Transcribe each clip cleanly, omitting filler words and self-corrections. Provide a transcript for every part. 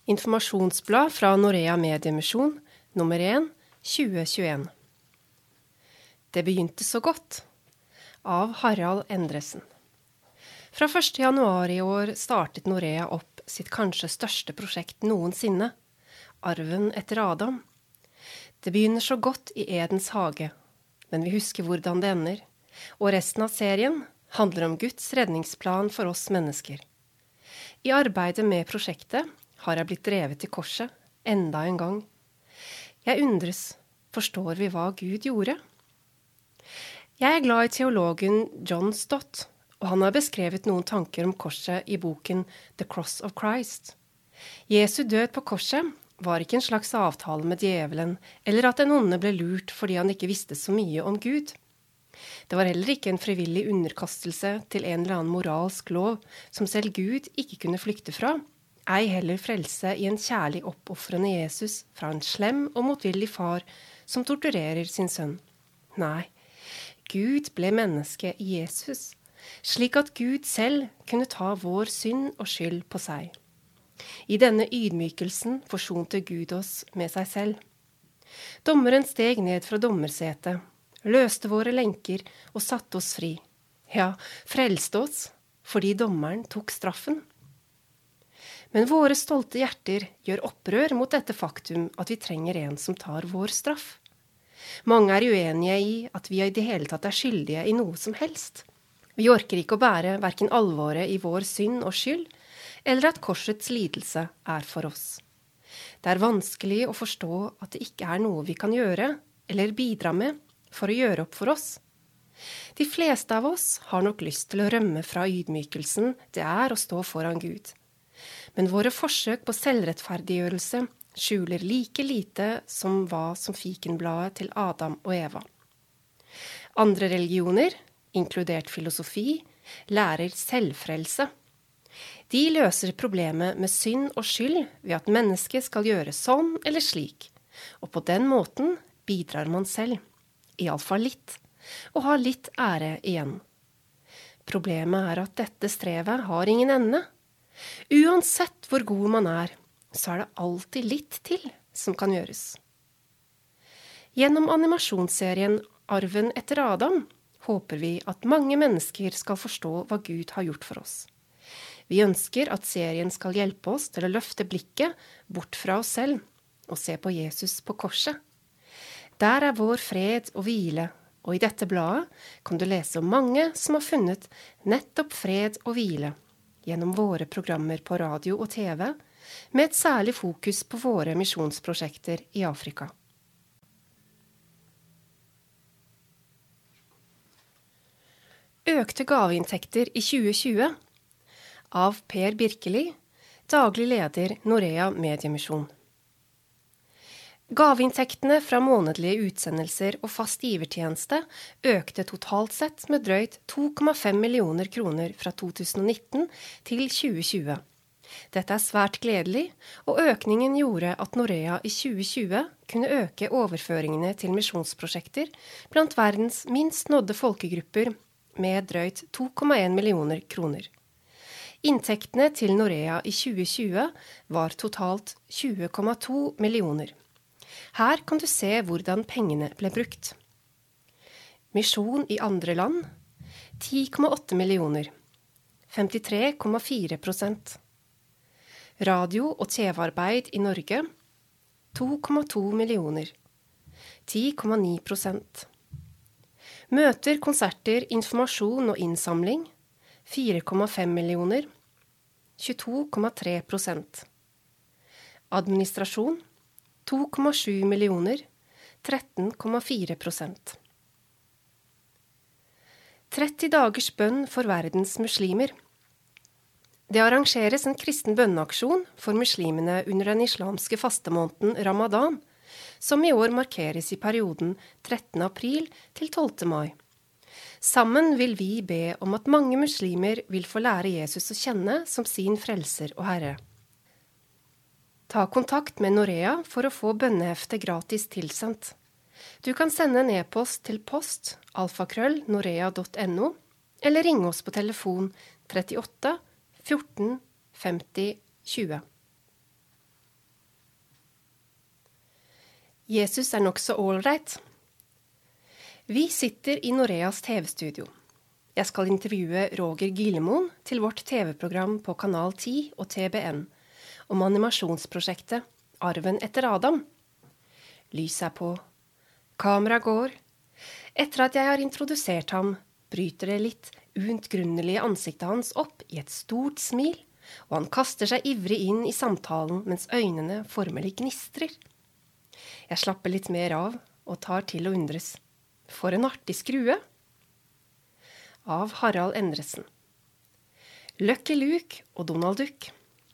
Informasjonsblad fra Norea Mediemisjon, nummer 1, 2021. Det begynte så godt, av Harald Endresen. Fra 1. januar i år startet Norea opp sitt kanskje største prosjekt noensinne, Arven etter Adam. Det begynner så godt i Edens hage, men vi husker hvordan det ender, og resten av serien handler om Guds redningsplan for oss mennesker. I arbeidet med prosjektet har jeg blitt drevet til korset, enda en gang. Jeg undres, forstår vi hva Gud gjorde? Jeg er glad i teologen John Stott, og han har beskrevet noen tanker om korset i boken The Cross of Christ. Jesu død på korset var ikke en slags avtale med djevelen, eller at den onde ble lurt fordi han ikke visste så mye om Gud. Det var heller ikke en frivillig underkastelse til en eller annen moralsk lov som selv Gud ikke kunne flykte fra, ei heller frelse i en kjærlig oppoffrende Jesus fra en slem og motvillig far som torturerer sin sønn. Nei, Gud ble menneske i Jesus, slik at Gud selv kunne ta vår synd og skyld på seg. I denne ydmykelsen forsonte Gud oss med seg selv. Dommeren steg ned fra dommersetet, løste våre lenker og satte oss fri. Ja, frelste oss, fordi dommeren tok straffen. Men våre stolte hjerter gjør opprør mot dette faktum at vi trenger en som tar vår straff. Mange er uenige i at vi i det hele tatt er skyldige i noe som helst. Vi orker ikke å bære hverken alvoret i vår synd og skyld, eller at korsets lidelse er for oss. Det er vanskelig å forstå at det ikke er noe vi kan gjøre, eller bidra med, for å gjøre opp for oss. De fleste av oss har nok lyst til å rømme fra ydmykelsen det er å stå foran Gud. Men våre forsøk på selvrettferdiggjørelse skjuler like lite som hva som fikenbladet til Adam og Eva. Andre religioner, inkludert filosofi, lærer selvfrelse. De løser problemet med synd og skyld ved at mennesket skal gjøre sånn eller slik, og på den måten bidrar man selv, i alle fall litt, og har litt ære igjen. Problemet er at dette strevet har ingen ende. Uansett hvor god man er, så er det alltid litt til som kan gjøres. Gjennom animasjonsserien Arven etter Adam håper vi at mange mennesker skal forstå hva Gud har gjort for oss. Vi ønsker at serien skal hjelpe oss til å løfte blikket bort fra oss selv og se på Jesus på korset. Der er vår fred og hvile, og i dette bladet kan du lese om mange som har funnet nettopp fred og hvile gjennom våre programmer på radio og TV, med et særlig fokus på våre misjonsprosjekter i Afrika. Økte gaveinntekter i 2020 av Per Birkeli, daglig leder Norea Mediemisjon. Gaveinntektene fra månedlige utsendelser og fast givertjeneste økte totalt sett med drøyt 2,5 millioner kroner fra 2019 til 2020. Dette er svært gledelig, og økningen gjorde at Norea i 2020 kunne øke overføringene til misjonsprosjekter blant verdens minst nådde folkegrupper med drøyt 2,1 millioner kroner. Inntektene til Norea i 2020 var totalt 20,2 millioner. Her kan du se hvordan pengene ble brukt. Misjon i andre land, 10,8 millioner, 53,4%. Radio- og TV-arbeid i Norge, 2,2 millioner, 10,9%. Møter, konserter, informasjon og innsamling, 4,5 millioner, 22,3%. Administrasjon, 2,7 millioner, 13,4%. 30 dagers bønn for verdens muslimer. Det arrangeres en kristen bønneaksjon for muslimene under den islamske fastemåneden Ramadan, som i år markeres i perioden 13. april til 12. mai. Sammen vil vi be om at mange muslimer vil få lære Jesus å kjenne som sin frelser og herre. Ta kontakt med Norea for å få bønnehefte gratis tilsendt. Du kan sende en e-post til post@norea.no, eller ringe oss på telefon 38 14 50 20. Jesus nok så ålreit. Vi sitter i Noreas TV-studio. Jeg skal intervjue Roger Gillemoen til vårt TV-program på Kanal 10 og TBN om animasjonsprosjektet Arven etter Adam. Lyset er på. Kamera går. Etter at jeg har introdusert ham, bryter det litt uutgrunnelige ansiktet hans opp i et stort smil, og han kaster seg ivrig inn i samtalen mens øynene formelig gnistrer. Jeg slapper litt mer av og tar til å undres. For en artig skrue! Av Harald Endresen. Lucky Luke og Donald Duck.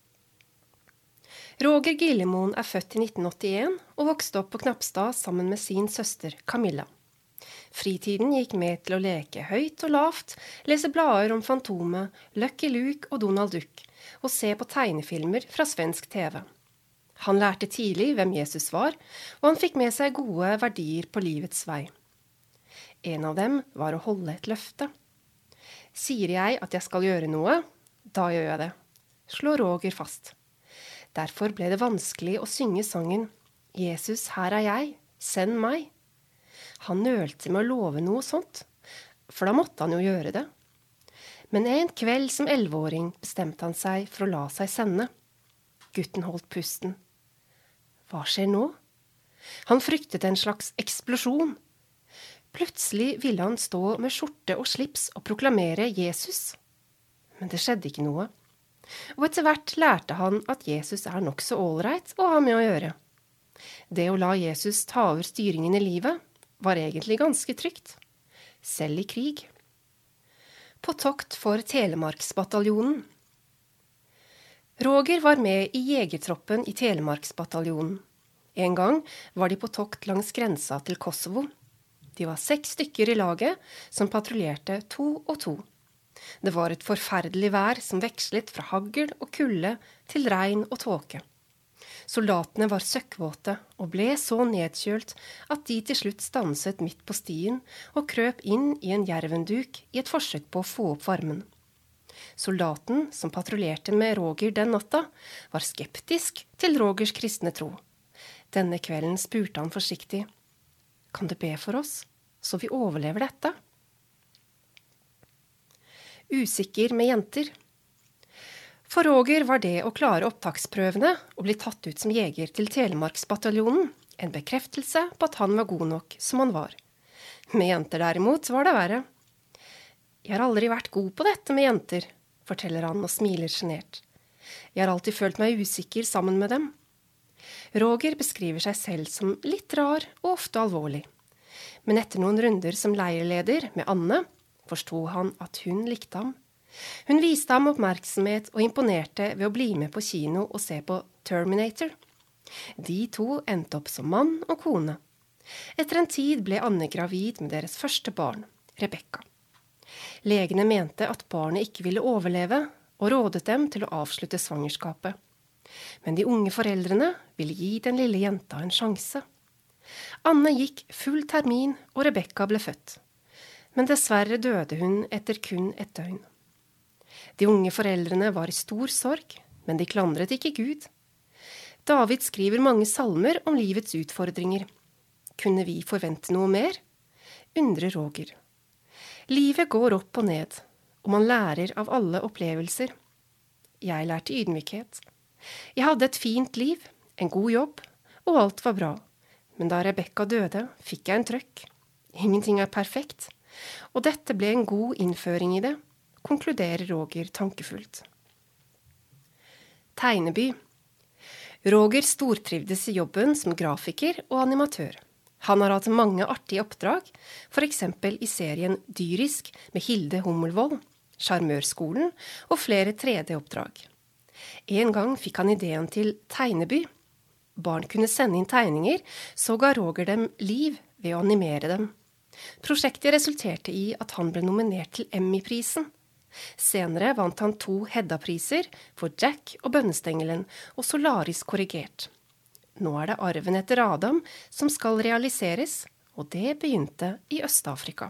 Roger Gillemoen er født i 1981 og vokste opp på Knapstad sammen med sin søster Camilla. Fritiden gikk med til å leke høyt og lavt, lese blader om Fantomet, Lucky Luke og Donald Duck, og se på tegnefilmer fra svensk TV. Han lærte tidlig hvem Jesus var, og han fikk med seg gode verdier på livets vei. En av dem var å holde et løfte. Sier jeg at jeg skal gjøre noe, da gjør jeg det, slår Roger fast. Derfor ble det vanskelig å synge sangen «Jesus, her er jeg, send meg». Han nølte med å love noe sånt, for da måtte han jo gjøre det. Men en kveld som 11-åring bestemte han seg for å la seg sende. Gutten holdt pusten. Hva skjer nå? Han fryktet en slags eksplosjon. Plutselig ville han stå med skjorte og slips og proklamere Jesus. Men det skjedde ikke noe. Og etter hvert lærte han at Jesus er nok så ålreit å ha med å gjøre. Det å la Jesus ta over styringen i livet var egentlig ganske trygt, selv i krig. På tokt for Telemarksbataljonen. Roger var med i jegertroppen i Telemarksbataljonen. En gang var de på tokt langs grensa til Kosovo. De var 6 stykker i laget som patruljerte 2 og 2. Det var et forferdelig vær som vekslet fra hagl og kulde til regn og tåke. Soldatene var søkkvåte og ble så nedkjølt at de til slutt stanset midt på stien og krøp inn i en jervenduk i et forsøk på å få opp varmen. Soldaten som patruljerte med Roger den natta, var skeptisk til Rogers kristne tro. Denne kvelden spurte han forsiktig, «Kan du be for oss, så vi overlever dette?» Usikker med jenter. For Roger var det å klare opptaksprøvene og bli tatt ut som jeger til Telemarksbataljonen en bekreftelse på at han var god nok som han var. Med jenter derimot var det verre. Jeg har aldri vært god på dette med jenter, forteller han og smiler genert. Jeg har alltid følt meg usikker sammen med dem. Roger beskriver seg selv som litt rar og ofte alvorlig. Men etter noen runder som leirleder med Anne, forsto han at hun likte ham. Hun viste ham oppmerksomhet og imponerte ved å bli med på kino og se på Terminator. De 2 endte opp som mann og kone. Etter en tid ble Anne gravid med deres første barn, Rebecca. Legene mente at barnet ikke ville overleve, og rådet dem til å avslutte svangerskapet. Men de unge foreldrene ville gi den lille jenta en sjanse. Anne gikk full termin, og Rebecca ble født. Men dessverre døde hun etter kun et døgn. De unge foreldrene var i stor sorg, men de klandret ikke Gud. David skriver mange salmer om livets utfordringer. Kunne vi forvente noe mer? Undrer Roger. Livet går opp og ned, og man lærer av alle opplevelser. Jeg lærte ydmykhet. Jeg hadde et fint liv, en god jobb, og alt var bra. Men da Rebecca døde, fikk jeg en trøkk. Ingenting er perfekt, og dette ble en god innføring i det, konkluderer Roger tankefullt. Tegneby. Roger stortrivdes i jobben som grafiker og animatør. Han har hatt mange artige oppdrag, for eksempel i serien Dyrisk med Hilde Hummelvold, Charmørskolen og flere 3D-oppdrag. En gang fikk han ideen til Tegneby. Barn kunne sende inn tegninger, så ga Roger dem liv ved å animere dem. Prosjektet resulterte i at han ble nominert til Emmy-prisen. Senere vant han 2 Hedda-priser for Jack og Bønnestengelen og Solaris korrigert. Nå er det Arven etter Adam som skal realiseres, og det begynte i Øst-Afrika.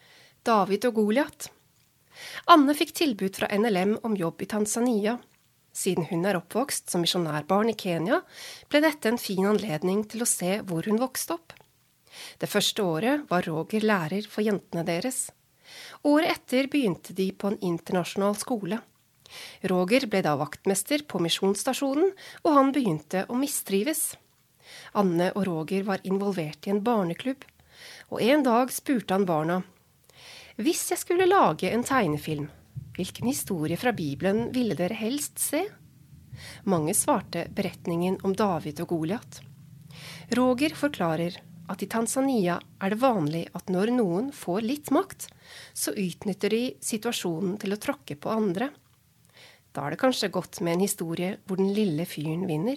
David og Goliat. Anne fikk tilbud fra NLM om jobb i Tanzania. Siden hun oppvokst som misjonærbarn i Kenya, ble dette en fin anledning til å se hvor hun vokste opp. Det første året var Roger lærer for jentene deres. Året etter begynte de på en internasjonal skole. Roger ble da vaktmester på misjonsstasjonen, og han begynte å mistrives. Anne og Roger var involvert i en barneklubb, og en dag spurte han barna: «Hvis jeg skulle lage en tegnefilm, hvilken historie fra Bibelen ville dere helst se?» Mange svarte beretningen om David og Goliat. Roger forklarer at i Tanzania det vanlig at når noen får litt makt, så utnytter de situasjonen til å tråkke på andre. Da det kanskje godt med en historie hvor den lille fyren vinner.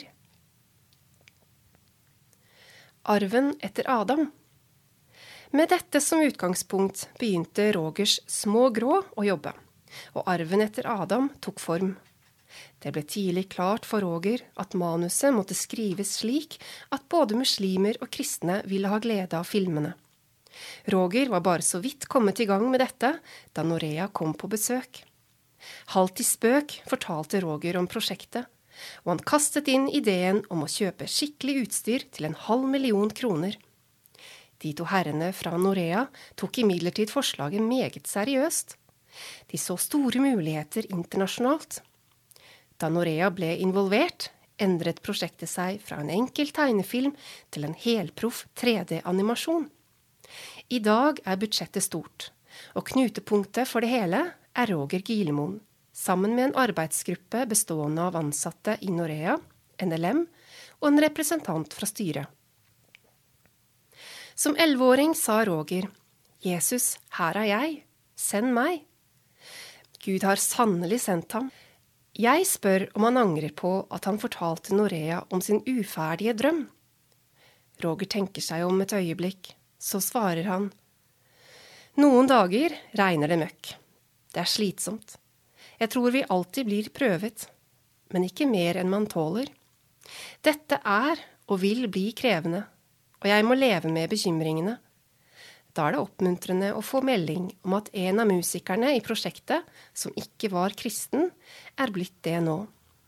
Arven etter Adam. Med dette som utgangspunkt begynte Rogers små grå å jobbe, og arven etter Adam tok form. Det ble tidlig klart for Roger at manuset måtte skrives slik at både muslimer og kristne ville ha glede av filmene. Roger var bare så vidt kommet i gang med dette da Norea kom på besøk. Halvt i spøk fortalte Roger om prosjektet, og han kastet inn ideen om å kjøpe skikkelig utstyr til 500 000 kroner. De to herrene fra Norea tok imidlertid forslaget meget seriøst. De så store muligheter internasjonalt. Da Norea ble involvert, endret prosjektet seg fra en enkel tegnefilm til en helproff 3D-animasjon. I dag budsjettet stort, og knutepunktet for det hele Roger Gilemoen, sammen med en arbeidsgruppe bestående av ansatte i Norea, NLM og en representant fra styret. Som 11-åring sa Roger: «Jesus, her jeg, send meg.» Gud har sannelig sendt ham. Jeg spør om han angrer på at han fortalte Norea om sin uferdige drøm. Roger tenker seg om et øyeblikk, så svarer han: «Noen dager regner det møkk. Det slitsomt. Jeg tror vi alltid blir prøvet, men ikke mer enn man tåler. Dette og vil bli krevende, og jeg må leve med bekymringene. Da det oppmuntrende å få melding om at en av musikerne i prosjektet, som ikke var kristen, blitt det nå.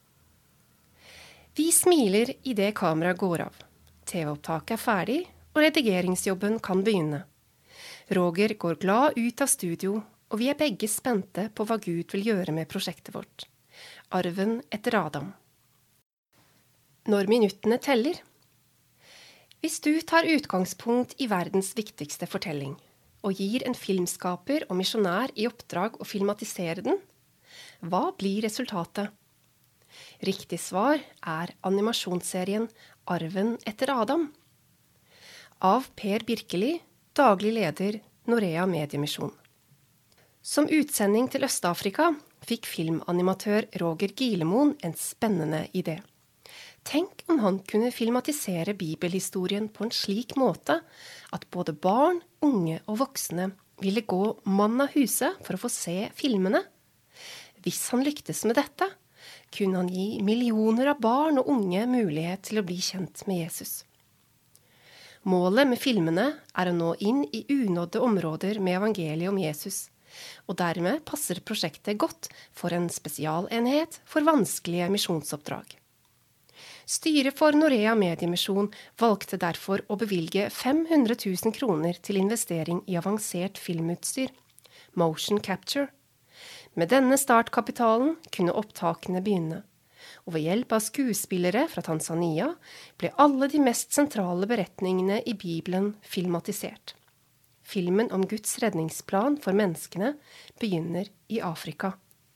Vi smiler i det kameraet går av. TV-opptaket ferdig, og redigeringsjobben kan begynne. Roger går glad ut av studio, og vi begge spente på hva Gud vil gjøre med prosjektet vårt. Arven etter Adam. Når minuttene teller. Hvis du tar utgangspunkt i verdens viktigste fortelling, og gir en filmskaper og misjonær i oppdrag å filmatisere den, hva blir resultatet? Riktig svar animasjonsserien Arven etter Adam. Av Per Birkeli, daglig leder Norea Mediemisjon. Som utsending til Øst-Afrika fikk filmanimatør Roger Gilemoen en spennende idé. Tenk om han kunne filmatisere bibelhistorien på en slik måte at både barn, unge og voksne ville gå mann av huset for å få se filmene. Hvis han lyktes med dette, kunne han gi millioner av barn og unge mulighet til å bli kjent med Jesus. Målet med filmene å nå inn i unådde områder med evangeliet om Jesus, og dermed passer prosjektet godt for en spesialenhet for vanskelige misjonsoppdrag. Styret for Norea Mediemisjon valgte derfor å bevilge 500 000 kroner til investering i avansert filmutstyr, motion capture. Med denne startkapitalen kunne opptakene begynne, og ved hjelp av skuespillere fra Tanzania ble alle de mest sentrale beretningene i Bibelen filmatisert. Filmen om Guds redningsplan for menneskene begynner i Afrika.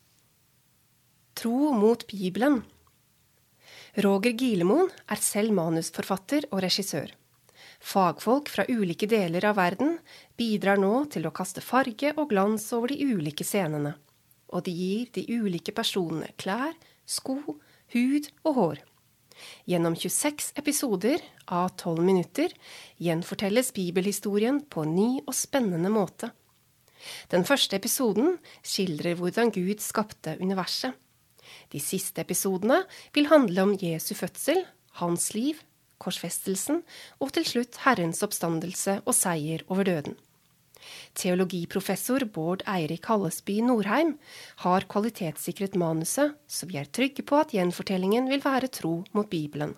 Tro mot Bibelen. Roger Gilemoen selv manusforfatter og regissør. Fagfolk fra ulike deler av verden bidrar nå til å kaste farge og glans over de ulike scenene, og de gir de ulike personene klær, sko, hud og hår. Gjennom 26 episoder av 12 minutter gjenfortelles bibelhistorien på en ny og spennende måte. Den første episoden skildrer hvordan Gud skapte universet. De siste episodene vil handle om Jesu fødsel, hans liv, korsfestelsen og til slutt Herrens oppstandelse og seier over døden. Teologiprofessor Bård Eirik Hallesby Norheim har kvalitetssikret manuset, så vi er trygge på at gjenfortellingen vil være tro mot Bibelen.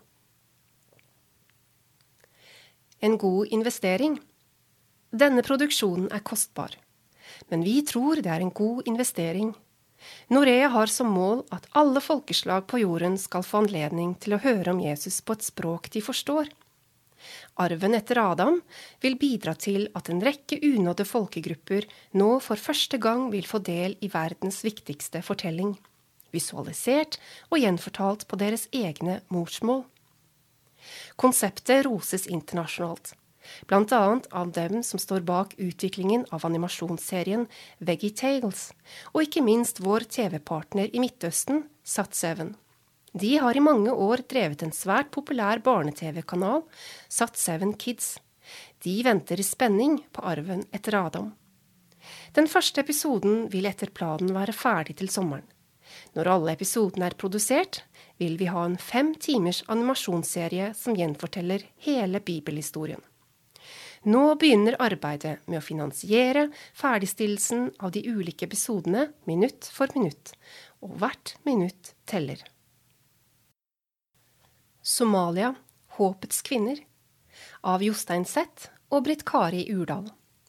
En god investering. Denne produksjonen er kostbar, men vi tror det er en god investering. Norea har som mål at alle folkeslag på jorden skal få anledning til å høre om Jesus på et språk de forstår. Arven etter Adam vil bidra til at en rekke unådde folkegrupper nå for første gang vil få del i verdens viktigste fortelling, visualisert og gjenfortalt på deres egne morsmål. Konseptet roses internasjonalt, blant annet av dem som står bak utviklingen av animasjonsserien VeggieTales, og ikke minst vår TV-partner i Midtøsten, Sat7. De har i mange år drevet en svært populær barne-TV-kanal, Sat7 Kids. De venter i spenning på arven etter Adam. Den første episoden vil etter planen være ferdig til sommeren. Når alle episodene er produsert, vil vi ha en 5 timers animasjonsserie som gjenforteller hele bibelhistorien. Nå begynner arbeidet med å finansiere ferdigstillelsen av de ulike episodene minutt for minutt, og hvert minutt teller. Somalia, håpets kvinner, av Jostein Seth og Britt Kari Urdal.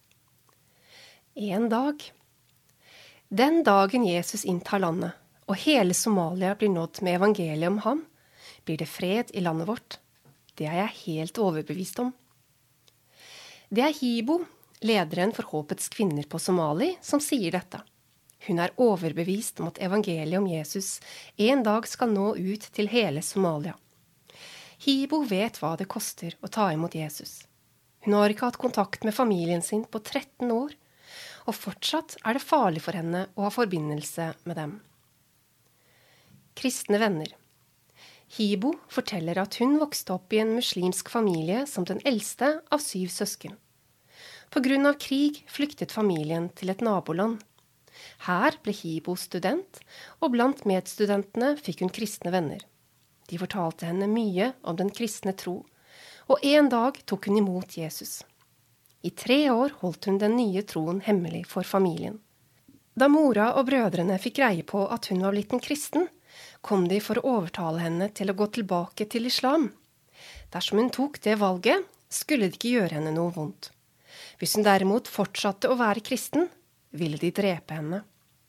En dag. Den dagen Jesus inntar landet, og hele Somalia blir nådd med evangeliet om ham, blir det fred i landet vårt. Det er jeg helt overbevist om. Det er Hibo, lederen for Håpets kvinner på Somali, som sier dette. Hun er overbevist om at evangeliet om Jesus en dag skal nå ut til hele Somalia. Hibo vet hva det koster å ta imot Jesus. Hun har ikke hatt kontakt med familien sin på 13 år, og fortsatt er det farlig for henne å ha forbindelse med dem. Kristne venner. Hibo forteller at hun vokste opp i en muslimsk familie som den eldste av 7 søsken. På grunn av krig flyktet familien til et naboland. Her ble Hibo student, og blant medstudentene fikk hun kristne venner. De fortalte henne mye om den kristne tro, og en dag tok hun imot Jesus. I 3 år holdt hun den nye troen hemmelig for familien. Da mora og brødrene fikk greie på at hun var blitt en kristen, kom de for å overtale henne til å gå tilbake til islam. Dersom hun tok det valget, skulle det ikke gjøre henne noe vondt. Hvis hun derimot fortsatte å være kristen, ville de drepe henne.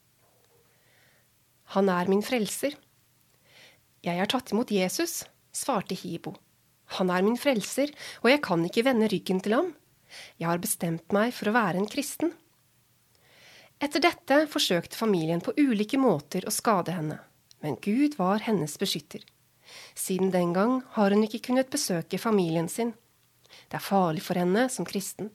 Han er min frelser. Jeg har tatt imot Jesus, svarte Hibo. Han er min frelser, og jeg kan ikke vende ryggen til ham. Jeg har bestemt meg for å være en kristen. Etter dette forsøkte familien på ulike måter å skade henne, men Gud var hennes beskytter. Siden den gang har hun ikke kunnet besøke familien sin. Det er farlig for henne som kristen.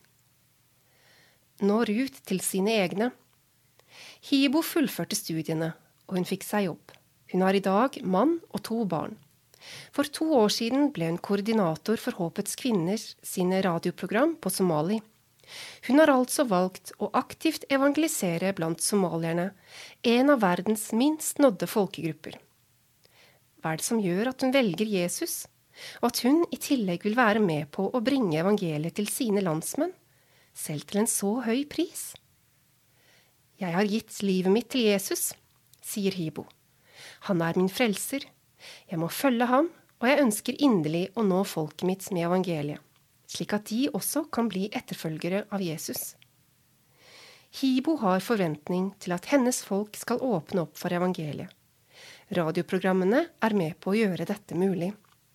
Når ut til sine egne. Hibo fullførte studiene, og hun fikk seg jobb. Hun har i dag mann og 2 barn. For 2 år siden ble hun koordinator for Håpets kvinner sine radioprogram på Somali. Hun har altså valgt å aktivt evangelisere blant somalierne, en av verdens minst nådde folkegrupper. Hva er det som gjør at hun velger Jesus, og at hun i tillegg vil være med på å bringe evangeliet til sine landsmenn, selv til en så høy pris? Jeg har gitt livet mitt til Jesus, sier Hibo. Han er min frelser. Jeg må følge ham, og jeg ønsker inderlig å nå folket mitt med evangeliet, slik at de også kan bli etterfølgere av Jesus. Hibo har forventning til at hennes folk skal åpne opp for evangeliet. Radioprogrammene er med på å gjøre dette mulig.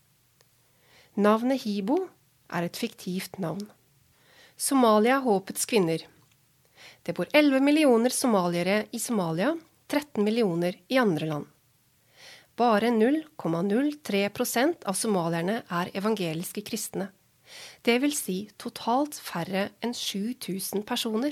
Navnet Hibo er et fiktivt navn. Somalia, håpets kvinner. Det bor 11 millioner somaliere i Somalia, 13 millioner i andre land. Bare 0,03% av somalierne er evangeliske kristne. Det vil si totalt færre enn 7000 personer.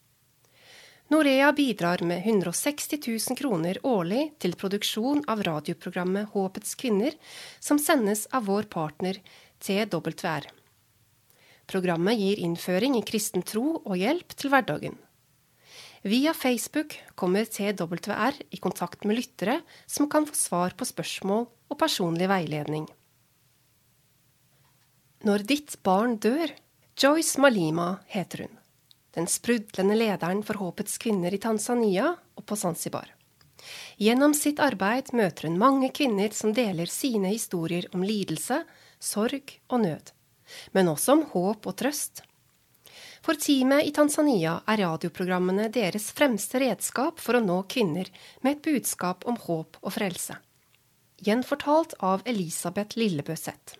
Norea bidrar med 160 000 kroner årlig til produksjon av radioprogrammet Håpets kvinner, som sendes av vår partner TWR. Programmet gir innføring i kristen tro og hjelp til hverdagen. Via Facebook kommer TWR i kontakt med lyttere som kan få svar på spørsmål og personlig veiledning. Når ditt barn dør. Joyce Malima heter hun. den sprudlende lederen for Håpets kvinner i Tanzania og på Zanzibar. Gjennom sitt arbeid møter hun mange kvinner som deler sine historier om lidelse, sorg og nød, men også om håp og trøst. For teamet i Tanzania radioprogrammene deres fremste redskap for å nå kvinner med et budskap om håp og frelse. Gjenfortalt av Elisabeth Lillebøseth.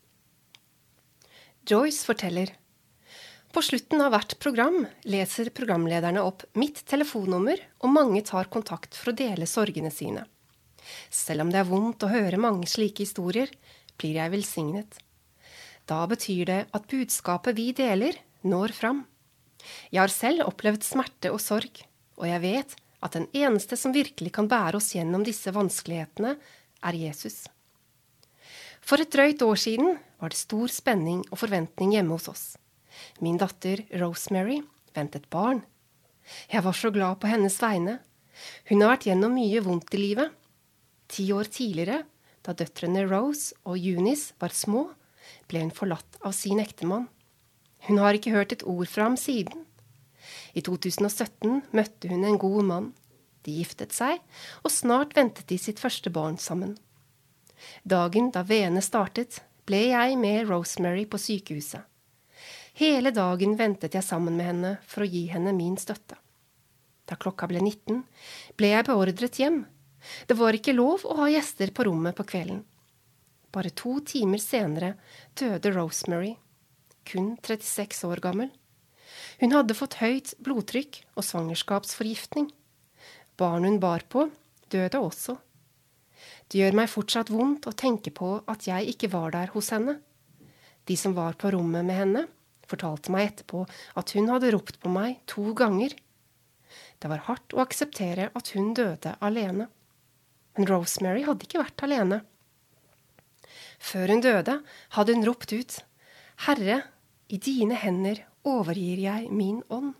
Joyce forteller: På slutten av hvert program leser programlederne opp mitt telefonnummer, og mange tar kontakt for å dele sorgene sine. Selv om det vondt å høre mange slike historier, blir jeg velsignet. Da betyr det at budskapet vi deler, når fram. Jeg har selv opplevd smerte og sorg, og jeg vet at den eneste som virkelig kan bære oss gjennom disse vanskelighetene, Jesus. For et drøyt år siden var det stor spenning og forventning hjemme hos oss. Min datter Rosemary ventet barn. Jeg var så glad på hennes vegne. Hun har vært gjennom mye vondt i livet. 10 år tidligere, da døtrene Rose og Eunice var små, ble hun forlatt av sin ektemann. Hun har ikke hørt et ord fra ham siden. I 2017 møtte hun en god mann. De giftet seg, og snart ventet de sitt første barn sammen. Dagen da veene startet, ble jeg med Rosemary på sykehuset. Hele dagen ventet jeg sammen med henne for å gi henne min støtte. Da klokka ble 19, ble jeg beordret hjem. Det var ikke lov å ha gjester på rommet på kvelden. Bare 2 timer senere døde Rosemary, kun 36 år gammel. Hun hadde fått høyt blodtrykk og svangerskapsforgiftning. Barn hun bar på, døde også. Det gjør meg fortsatt vondt å tenke på at jeg ikke var der hos henne. De som var på rommet med henne, fortalte meg etterpå at hun hadde ropt på meg 2 ganger. Det var hardt å akseptere at hun døde alene. Men Rosemary hadde ikke vært alene. Før hun døde, hadde hun ropt ut: Herre, i dine hender overgir jeg min ånd.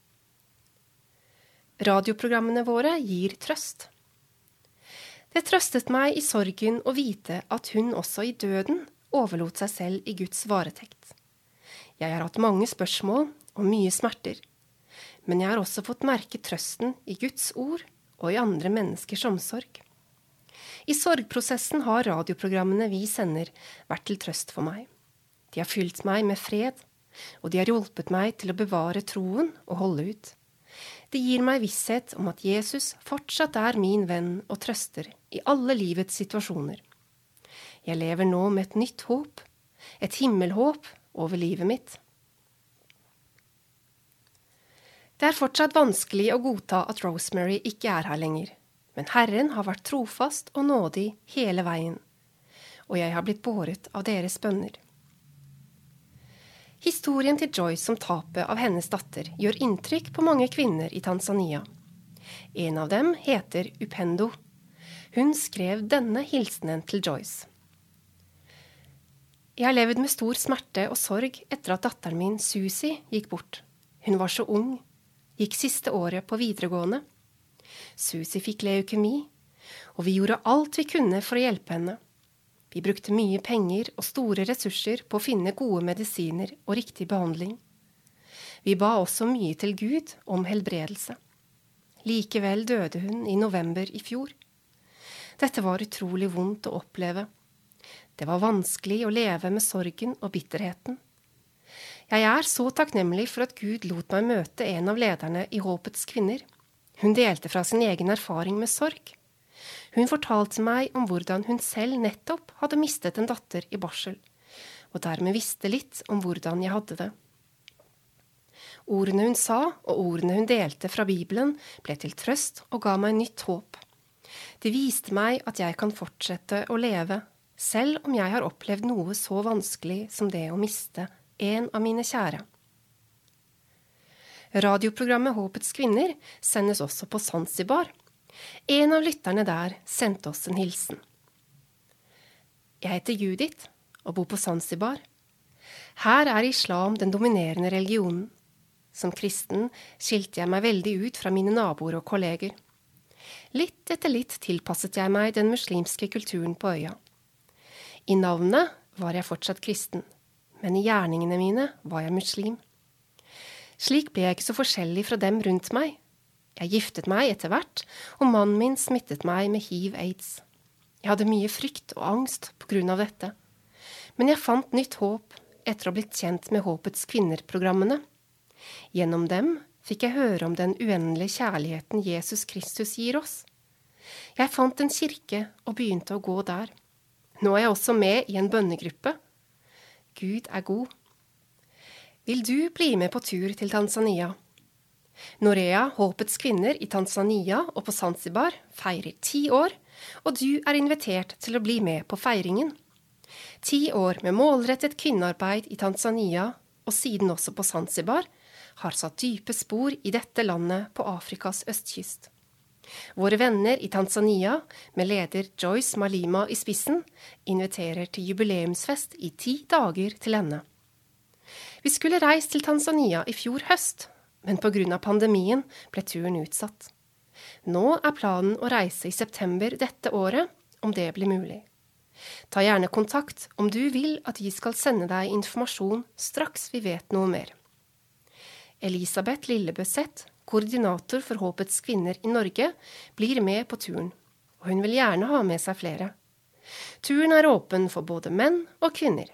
Radioprogrammene våre gir trøst. Det trøstet meg i sorgen å vite at hun også i døden overlot seg selv i Guds varetekt. Jeg har hatt mange spørsmål og mye smerter, men jeg har også fått merke trøsten i Guds ord og i andre menneskers omsorg. I sorgprosessen har radioprogrammene vi sender vært til trøst for meg. De har fylt meg med fred, og de har hjulpet meg til å bevare troen og holde ut. Det gir meg visshet om at Jesus fortsatt er min venn og trøster i alle livets situasjoner. Jeg lever nå med et nytt håp, et himmelhåp over livet mitt. Det er fortsatt vanskelig å godta at Rosemary ikke er her lenger, men Herren har vært trofast og nådig hele veien, og jeg har blitt båret av deres bønner. Historien til Joyce om tapet av hennes datter gjør inntrykk på mange kvinner i Tanzania. En av dem heter Upendo. Hun skrev denne hilsenen til Joyce. Jeg har levd med stor smerte og sorg etter at datteren min, Susie, gikk bort. Hun var så ung, gikk siste året på videregående. Susie fikk leukemi, og vi gjorde alt vi kunne for å hjelpe henne. Vi brukte mye penger og store ressurser på å finne gode medisiner og riktig behandling. Vi ba også mye til Gud om helbredelse. Likevel døde hun i november i fjor. Dette var utrolig vondt å oppleve. Det var vanskelig å leve med sorgen og bitterheten. Jeg er så takknemlig for at Gud lot meg møte en av lederne i Håpets kvinner. Hun delte fra sin egen erfaring med sorg. Hun fortalte meg om hvordan hun selv nettopp hadde mistet en datter i barsel, og dermed visste litt om hvordan jeg hadde det. Ordene hun sa og ordene hun delte fra Bibelen ble til trøst og ga meg nytt håp. Det viste meg at jeg kan fortsette å leve, selv om jeg har opplevd noe så vanskelig som det å miste en av mine kjære. Radioprogrammet Håpets kvinner sendes også på Zanzibar. En av lytterne der sendte oss en hilsen. Jeg heter Judith og bor på Zanzibar. Her er islam den dominerende religionen. Som kristen skilte jeg meg veldig ut fra mine naboer og kolleger. Litt etter litt tilpasset jeg meg den muslimske kulturen på øya. I navnet var jeg fortsatt kristen, men i gjerningene mine var jeg muslim. Slik ble jeg ikke så forskjellig fra dem rundt meg. Jeg giftet meg etter hvert, og mannen min smittet meg med HIV/AIDS. Jeg hadde mye frykt og angst på grunn av dette. Men jeg fant nytt håp etter å ha blitt kjent med Håpets kvinner-programmene. Gjennom dem fikk jeg høre om den uendelige kjærligheten Jesus Kristus gir oss. Jeg fant en kirke og begynte å gå der. Nå er jeg også med i en bønnegruppe. Gud er god. Vil du bli med på tur til Tanzania? Norea, Håpets kvinner i Tanzania og på Zanzibar feirer 10 år, og du er invitert til å bli med på feiringen. 10 år med målrettet kvinnearbeid i Tanzania, og siden også på Zanzibar, har satt dype spor i dette landet på Afrikas østkyst. Våre venner i Tanzania, med leder Joyce Malima i spissen, inviterer til jubileumsfest i 10 dager til ende. Vi skulle reist til Tanzania i fjor høst, men på grunn av pandemien ble turen utsatt. Nå er planen å reise i september dette året, om det blir mulig. Ta gjerne kontakt om du vil at vi skal sende deg informasjon straks vi vet noe mer. Elisabeth Lillebøseth, koordinator for Håpets kvinner i Norge, blir med på turen, og hun vil gjerne ha med seg flere. Turen er åpen for både menn og kvinner.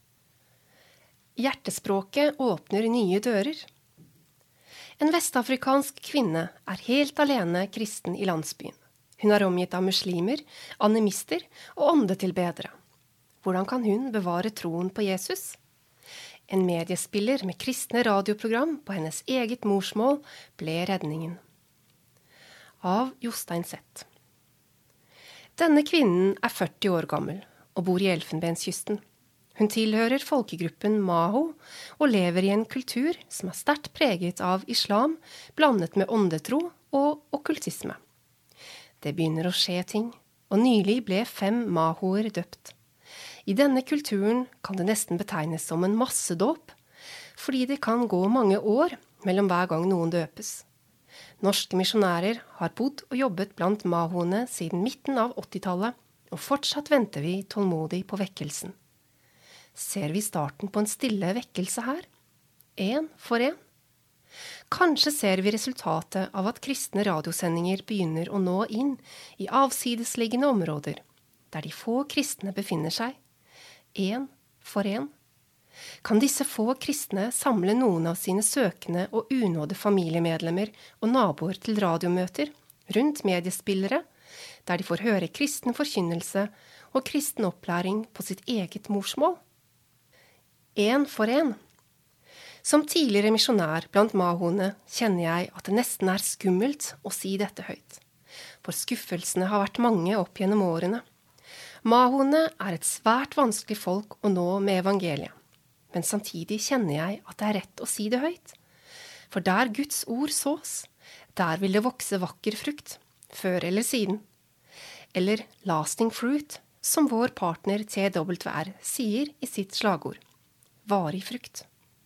Hjertespråket åpner nye dører. En vestafrikansk kvinne er helt alene kristen i landsbyen. Hun er omgitt av muslimer, animister og åndetilbedere. Hvordan kan hun bevare troen på Jesus? En mediespiller med kristne radioprogram på hennes eget morsmål ble redningen. Av Jostein Seth. Denne kvinnen er 40 år gammel og bor i Elfenbenskysten. Hun tilhører folkegruppen Maho og lever i en kultur som er sterkt preget av islam, blandet med åndetro og okkultisme. Det begynner å skje ting, og nylig ble 5 Mahoer døpt. I denne kulturen kan det nesten betegnes som en massedåp, fordi det kan gå mange år mellom hver gang noen døpes. Norske misjonærer har bodd og jobbet blant Mahoene siden midten av 80-tallet, og fortsatt venter vi tålmodig på vekkelsen. Ser vi starten på en stille vekkelse her? 1 for 1. Kanskje ser vi resultatet av at kristne radiosendinger begynner å nå inn i avsidesliggende områder, der de få kristne befinner seg. 1 for 1. Kan disse få kristne samle noen av sine søkende og unådde familiemedlemmer og naboer til radiomøter, rundt mediespillere, der de får høre kristen forkynnelse og kristen opplæring på sitt eget morsmål? 1 for 1. Som tidligere misjonær blant Mahoene kjenner jeg at det nesten er skummelt å si dette høyt. For skuffelsene har vært mange opp gjennom årene. Mahoene er et svært vanskelig folk å nå med evangeliet. Men samtidig kjenner jeg at det er rett å si det høyt. For der Guds ord sås, der vil det vokse vakker frukt, før eller siden. Eller lasting fruit, som vår partner TWR sier i sitt slagord. Varig frukt.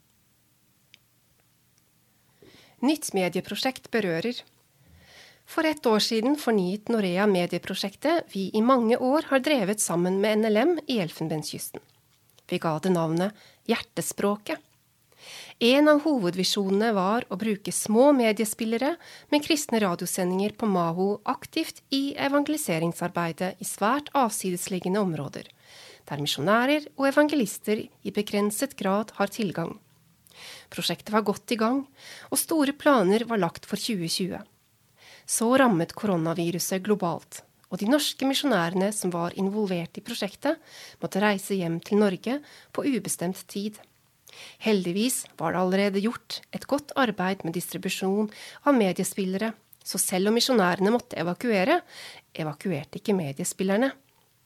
Nytt medieprosjekt berører. For 1 år siden fornyet Norea medieprosjektet vi i mange år har drevet sammen med NLM i Elfenbenskysten. Vi ga det navnet Hjertespråket. En av hovedvisjonene var å bruke små mediespillere med kristne radiosendinger på Maho aktivt i evangeliseringsarbeidet i svært avsidesliggende områder, der misjonærer og evangelister i begrenset grad har tilgang. Prosjektet var godt i gang, og store planer var lagt for 2020. Så rammet koronaviruset globalt, og de norske misjonærene som var involvert i prosjektet, måtte reise hjem til Norge på ubestemt tid. Heldigvis var det allerede gjort et godt arbeid med distribusjon av mediespillere, så selv om misjonærene måtte evakuere, evakuerte ikke mediespillerne.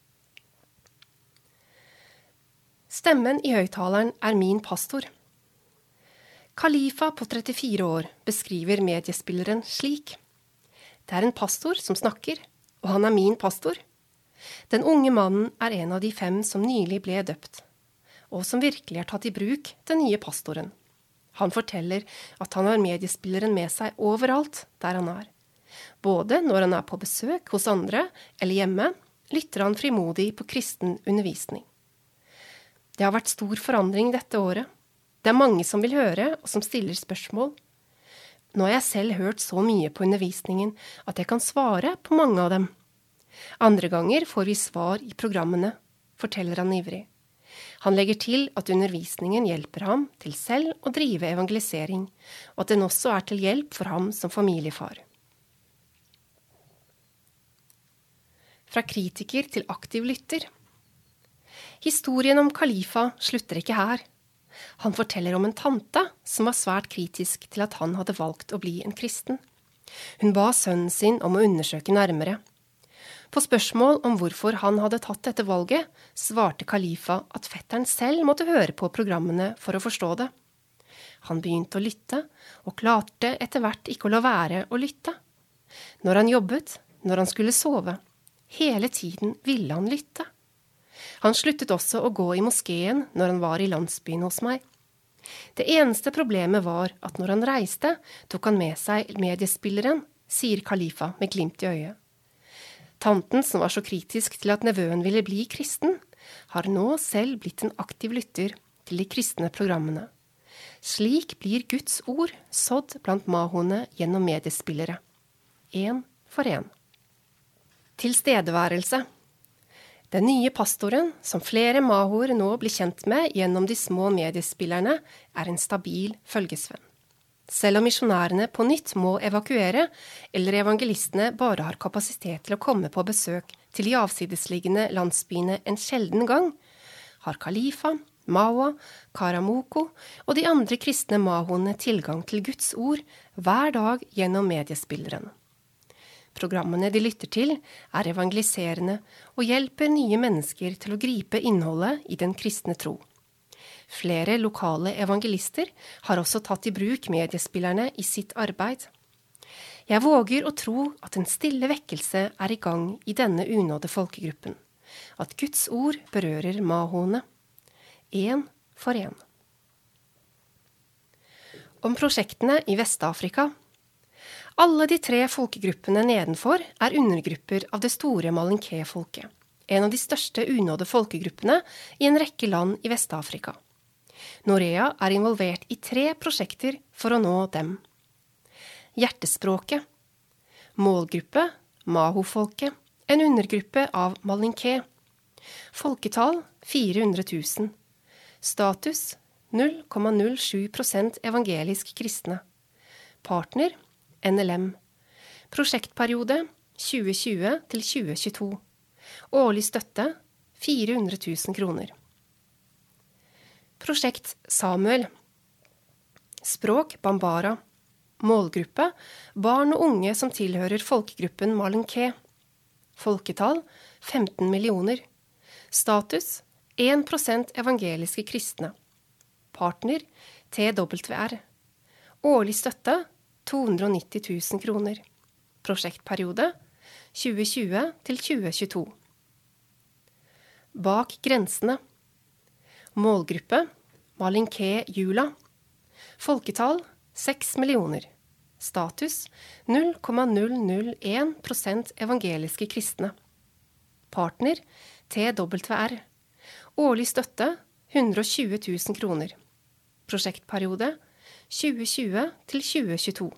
Stemmen i høyttaleren er min pastor. Khalifa på 34 år beskriver mediespilleren slik. Det er en pastor som snakker, og han er min pastor. Den unge mannen er en av de 5 som nylig ble døpt, og som virkelig har tatt i bruk den nye pastoren. Han forteller at han har mediespilleren med seg overalt der han er. Både når han er på besøk hos andre eller hjemme, lytter han frimodig på kristen undervisning. Det har vært stor forandring dette året. Det mange som vil høre, og som stiller spørsmål. Nå har jeg selv hørt så mye på undervisningen at jeg kan svare på mange av dem. Andre ganger får vi svar i programmene, forteller han ivrig. Han legger til at undervisningen hjelper ham til selv å drive evangelisering, og at den også er til hjelp for ham som familiefar. Fra kritiker til aktiv lytter. Historien om Khalifa slutter ikke her. Han forteller om en tante som var svært kritisk til at han hadde valgt å bli en kristen. Hun ba sønnen sin om å undersøke nærmere. På spørsmål om hvorfor han hadde tatt dette valget, svarte Khalifa at fetteren selv måtte høre på programmene for å forstå det. Han begynte å lytte, og klarte etter hvert ikke å la være å lytte. Når han jobbet, når han skulle sove, hele tiden ville han lytte. Han sluttet også å gå i moskeen når han var i landsbyen hos meg. Det eneste problemet var at når han reiste, tok han med seg mediespilleren, sier Khalifa med glimt i øyet. Tanten, som var så kritisk til at nevøen ville bli kristen, har nå selv blitt en aktiv lytter til de kristne programmene. Slik blir Guds ord sådd blant mahoene gjennom mediespillere. En for en. Tilstedeværelse. Den nye pastoren, som flere mahoer nå blir kjent med gjennom de små mediespillerne, er en stabil følgesvenn. Selv om misjonærene på nytt må evakuere, eller evangelistene bare har kapasitet til å komme på besøk til de avsidesliggende landsbyene en sjelden gang, har Khalifa, Mawa, Karamoko og de andre kristne mahoene tilgang til Guds ord hver dag gjennom mediespilleren. Programmene de lytter til er evangeliserende og hjelper nye mennesker til å gripe innholdet i den kristne tro. Flere lokale evangelister har også tatt i bruk mediespillerne i sitt arbeid. Jeg våger å tro at en stille vekkelse er i gang i denne unådde folkegruppen, at Guds ord berører mahoene. En for en. Om prosjektene i Vest-Afrika. Alle de 3 folkegruppene nedenfor er undergrupper av det store Malinké-folket, en av de største unådde folkegruppene i en rekke land i Vest-Afrika. Norea er involvert i 3 prosjekter for å nå dem. Hjertespråket. Målgruppe, Maho-folket, en undergruppe av Malinké. Folketall 400 000. Status 0,07% evangelisk kristne. Partner NLM. Prosjektperiode 2020 til 2022. Årlig støtte 400 000 kroner. Prosjekt Samuel. Språk Bambara. Målgruppe barn og unge som tilhører folkegruppen Malinké. Folketall 15 millioner. Status 1% evangeliske kristne. Partner TWR. Årlig støtte 290 000 kroner. Prosjektperiode 2020 til 2022. Bak grensene. Målgruppe Malinké Jula. Folketall 6 millioner. Status 0,001% evangeliske kristne. Partner TWR. Årlig støtte 120 000 kroner. Prosjektperiode 2020 til 2022.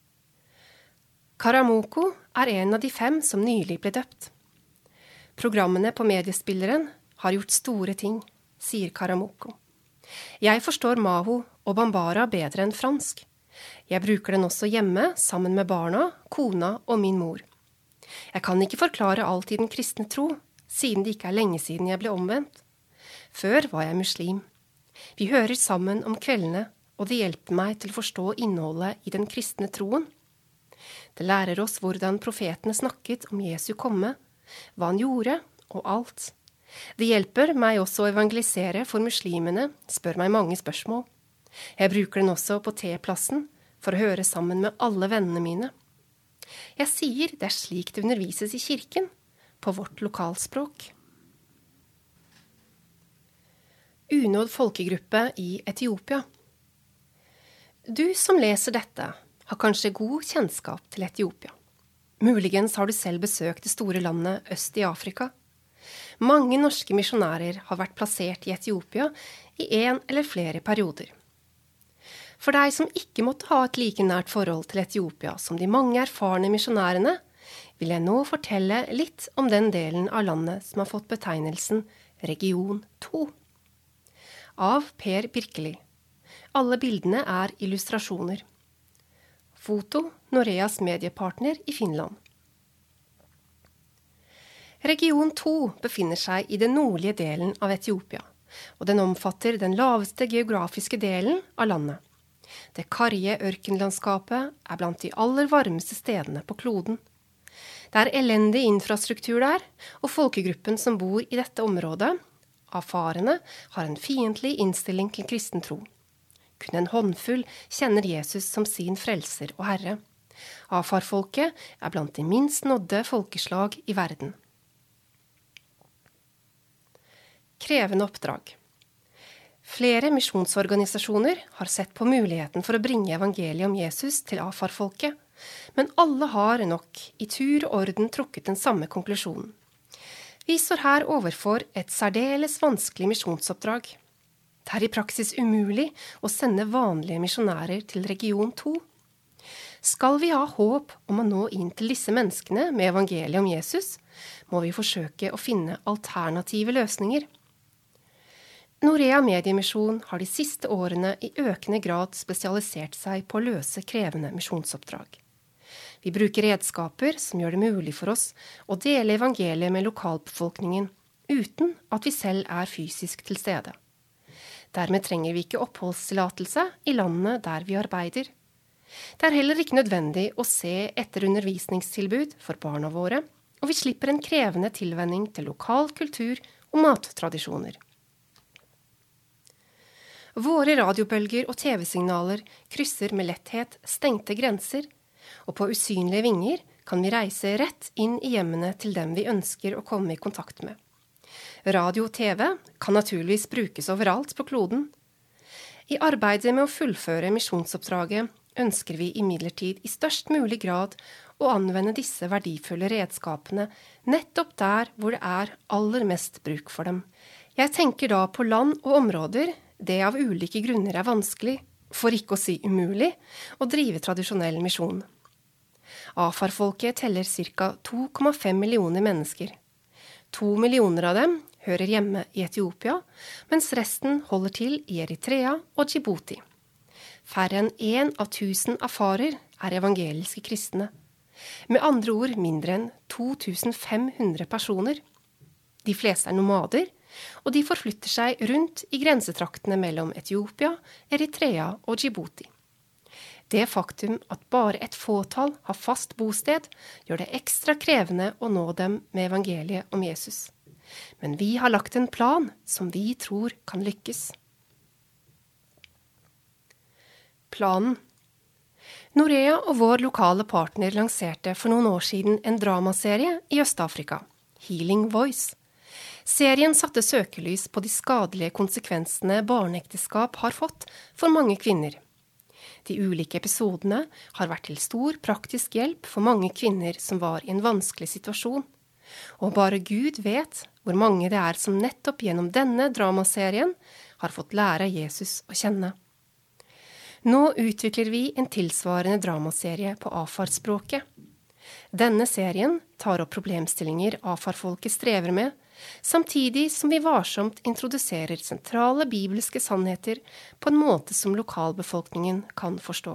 Karamoko er en av de 5 som nylig ble døpt. Programmene på mediespilleren har gjort store ting, sier Karamoko. Jeg forstår Maho og Bambara bedre enn fransk. Jeg bruker den også hjemme sammen med barna, kona og min mor. Jeg kan ikke forklare alt i den kristne tro, siden det ikke er lenge siden jeg ble omvendt. Før var jeg muslim. Vi hører sammen om kveldene, og det hjelper meg til å forstå innholdet i den kristne troen. Det lærer oss hvordan profetene snakket om Jesu komme, hva han gjorde og alt. Det hjelper meg også å evangelisere for muslimene, spør meg mange spørsmål. Jeg bruker den også på T-plassen for å høre sammen med alle vennene mine. Jeg sier det er slik det undervises i kirken, på vårt lokalspråk. Unådd folkegruppe i Etiopia. Du som leser dette, har kanskje god kjennskap til Etiopia. Muligens har du selv besøkt det store landet øst i Afrika. Mange norske misjonærer har vært plassert i Etiopia i en eller flere perioder, For deg som ikke måtte ha et like nært forhold til Etiopia som de mange erfarne misjonærene, vil jeg nå fortelle litt om den delen av landet som har fått betegnelsen Region 2. Av Per Birkeli. Alle bildene er illustrasjoner. Foto Noreas mediepartner i Finland. Region 2 befinner seg i den nordlige delen av Etiopia, og den omfatter den laveste geografiske delen av landet. Det karrige ørkenlandskapet er blant de aller varmeste stedene på kloden. Det er elendig infrastruktur der, og folkegruppen som bor i dette området, afarene, har en fiendtlig innstilling til kristen tro. Kun en håndfull kjenner Jesus som sin frelser og herre. Afar-folket er blant de minst nådde folkeslag i verden. Krevende oppdrag. Flere misjonsorganisasjoner har sett på muligheten for å bringe evangeliet om Jesus til Afar-folket, men alle har nok i tur og orden trukket den samme konklusjonen. Vi står her overfor et særdeles vanskelig misjonsoppdrag. Det er i praksis umulig å sende vanlige misjonærer til region 2. Skal vi ha håp om å nå inn til disse menneskene med evangeliet om Jesus, må vi forsøke å finne alternative løsninger. Norea Mediemisjon har de siste årene i økende grad spesialisert seg på å løse krevende misjonsoppdrag. Vi bruker redskaper som gjør det mulig for oss å dele evangeliet med lokalbefolkningen, uten at vi selv er fysisk til stede. Dermed trenger vi ikke oppholdstillatelse i landet der vi arbeider. Det er heller ikke nødvendig å se etter undervisningstilbud for barna våre, og vi slipper en krevende tilvenning til lokal kultur og mattradisjoner. Våre radiobølger og TV-signaler krysser med letthet stengte grenser, og på usynlige vinger kan vi reise rett inn i hjemmene til dem vi ønsker å komme i kontakt med. Radio og TV kan naturligvis brukes overalt på kloden. I arbeidet med å fullføre misjonsoppdraget ønsker vi imidlertid i størst mulig grad å anvende disse verdifulle redskapene nettopp der hvor det er aller mest bruk for dem. Jeg tenker da på land og områder det av ulike grunner er vanskelig, for ikke å si umulig, å drive tradisjonell misjon. Afar-folket teller ca. 2,5 millioner mennesker. 2 millioner av dem hører hjemme i Etiopia, mens resten holder til i Eritrea og Djibouti. Færre enn 1 av 1000 afarer er evangeliske kristne. Med andre ord mindre enn 2500 personer. De fleste er nomader, og de forflytter seg rundt i grensetraktene mellom Etiopia, Eritrea og Djibouti. Det faktum at bare et fåtall har fast bosted, gjør det ekstra krevende å nå dem med evangeliet om Jesus. Men vi har lagt en plan som vi tror kan lykkes. Planen. Norea og vår lokale partner lanserte for noen år siden en dramaserie i Øst-Afrika, Healing Voice. Serien satte søkelys på de skadelige konsekvensene barneekteskap har fått for mange kvinner. De ulike episodene har vært til stor praktisk hjelp for mange kvinner som var i en vanskelig situasjon. Og bare Gud vet hvor mange det er som nettopp gjennom denne dramaserien har fått lære Jesus å kjenne. Nå utvikler vi en tilsvarende dramaserie på Afar-språket. Denne serien tar opp problemstillinger Afar-folket strever med, samtidig som vi varsomt introduserer sentrale bibelske sannheter på en måte som lokalbefolkningen kan forstå.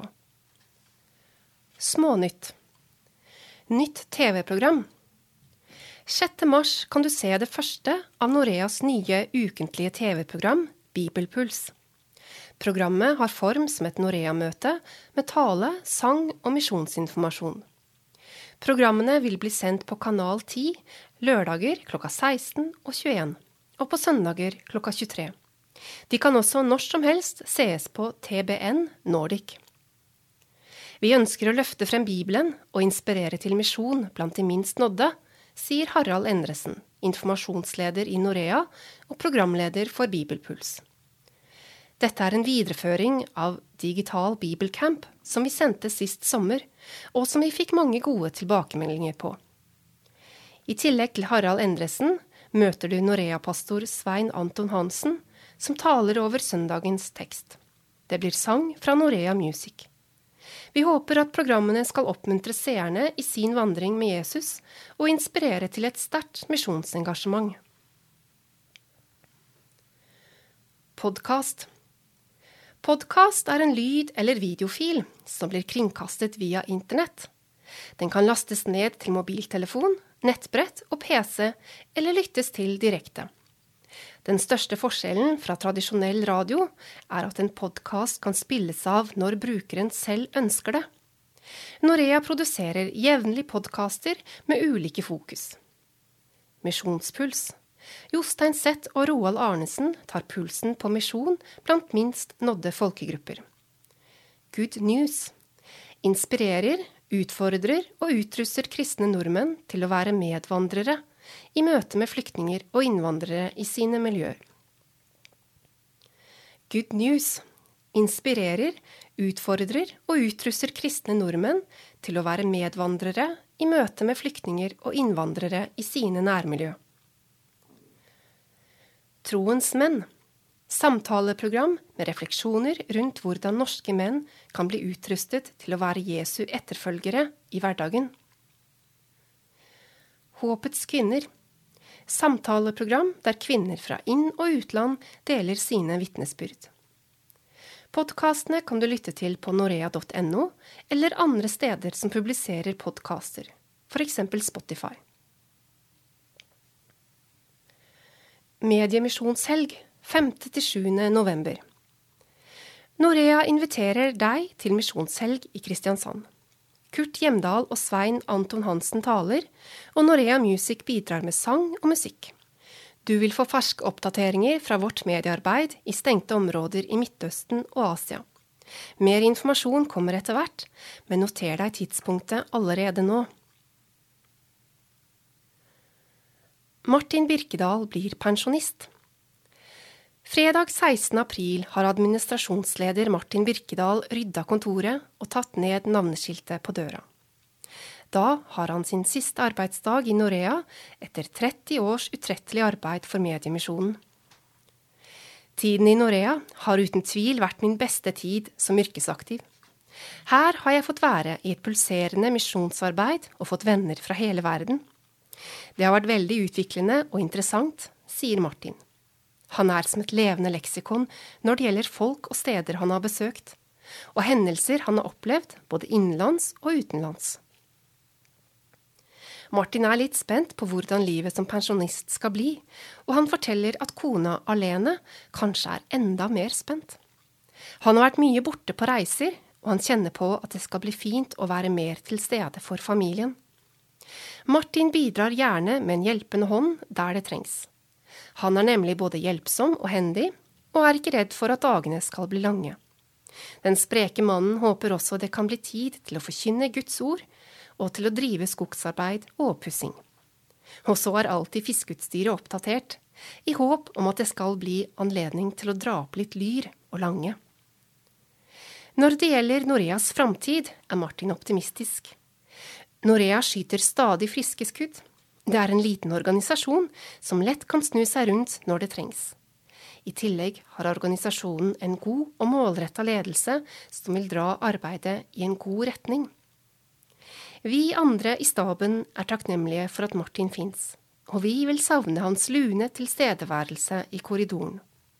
Smånytt. Nytt TV-program. 6. mars kan du se det første av Noreas nye ukentlige TV-program, Bibelpuls. Programmet har form som et Norea-møte med tale, sang og misjonsinformasjon. Programmene vil bli sendt på kanal 10, lørdager klokka 16 og 21, og på søndager klokka 23. De kan også når som helst sees på TBN Nordic. Vi ønsker å løfte frem Bibelen og inspirere til misjon blant de minst nådde, sier Harald Endresen, informasjonsleder i Norea og programleder for Bibelpuls. Dette er en videreføring av Digital Bibelcamp som vi sendte sist sommer, og som vi fikk mange gode tilbakemeldinger på. I tillegg til Harald Endresen møter du Norea-pastor Svein Anton Hansen, som taler over søndagens tekst. Det blir sang fra Norea Music. Vi håper at programmene skal oppmuntre seerne i sin vandring med Jesus og inspirere til et sterkt misjonsengasjement. Podcast. Podcast er en lyd- eller videofil som blir kringkastet via internett. Den kan lastes ned til mobiltelefon, nettbrett og PC, eller lyttes til direkte. Den største forskjellen fra tradisjonell radio er at en podcast kan spilles av når brukeren selv ønsker det. Norea produserer jevnlig podcaster med ulike fokus. Misjonspuls. Jostein Seth og Roald Arnesen tar pulsen på misjon blant minst nådde folkegrupper. Good News. Inspirerer, utfordrer og utruster kristne nordmenn til å være medvandrere i møte med flyktninger og innvandrere i sine miljøer. Good News. Inspirerer, utfordrer og utruster kristne nordmenn til å være medvandrere i møte med flyktninger og innvandrere i sine nærmiljø. Troens menn. Samtaleprogram med refleksjoner rundt hvordan norske menn kan bli utrustet til å være Jesu etterfølgere i hverdagen. Håpets kvinner. Samtaleprogram der kvinner fra inn- og utland deler sine vitnesbyrd. Podcastene kan du lytte til på norea.no eller andre steder som publiserer podcaster, for eksempel Spotify. Mediemisjonshelg 5.–7. november. Norea inviterer deg til misjonshelg i Kristiansand. Kurt Hjemdal og Svein Anton Hansen taler, og Norea Music bidrar med sang og musikk. Du vil få ferske oppdateringer fra vårt mediearbeid i stengte områder i Midtøsten og Asia. Mer informasjon kommer etter hvert, men noter deg tidspunktet allerede nå. Martin Birkedal blir pensjonist. Fredag 16. april har administrasjonsleder Martin Birkedal rydda kontoret og tatt ned navneskiltet på døra. Da har han sin siste arbeidsdag i Norea etter 30 års utrettelig arbeid for mediemisjonen. Tiden i Norea har uten tvil vært min beste tid som yrkesaktiv. Her har jeg fått være i et pulserende misjonsarbeid og fått venner fra hele verden. Det har vært veldig utviklende og interessant, sier Martin. Han er som et levende leksikon når det gjelder folk og steder han har besøkt, og hendelser han har opplevd både innenlands og utenlands. Martin er litt spent på hvordan livet som pensjonist skal bli, og han forteller at kona alene kanskje er enda mer spent. Han har vært mye borte på reiser, og han kjenner på at det skal bli fint å være mer til stede for familien. Martin bidrar gjerne med en hjelpende hånd der det trengs. Han er nemlig både hjelpsom og hendig, og er ikke redd for at dagene skal bli lange. Den spreke mannen håper også det kan bli tid til å forkynne Guds ord, og til å drive skogsarbeid og oppussing. Og så er alltid fiskeutstyret oppdatert, i håp om at det skal bli anledning til å dra opp litt lyr og lange. Når det gjelder Noreas framtid, er Martin optimistisk. Norea skyter stadig friske skudd. Det er en liten organisasjon som lett kan snu seg rundt når det trengs. I tillegg har organisasjonen en god og målrettet ledelse som vil dra arbeidet i en god retning. Vi andre i staben er takknemlige for at Martin finnes, og vi vil savne hans lune tilstedeværelse i korridoren.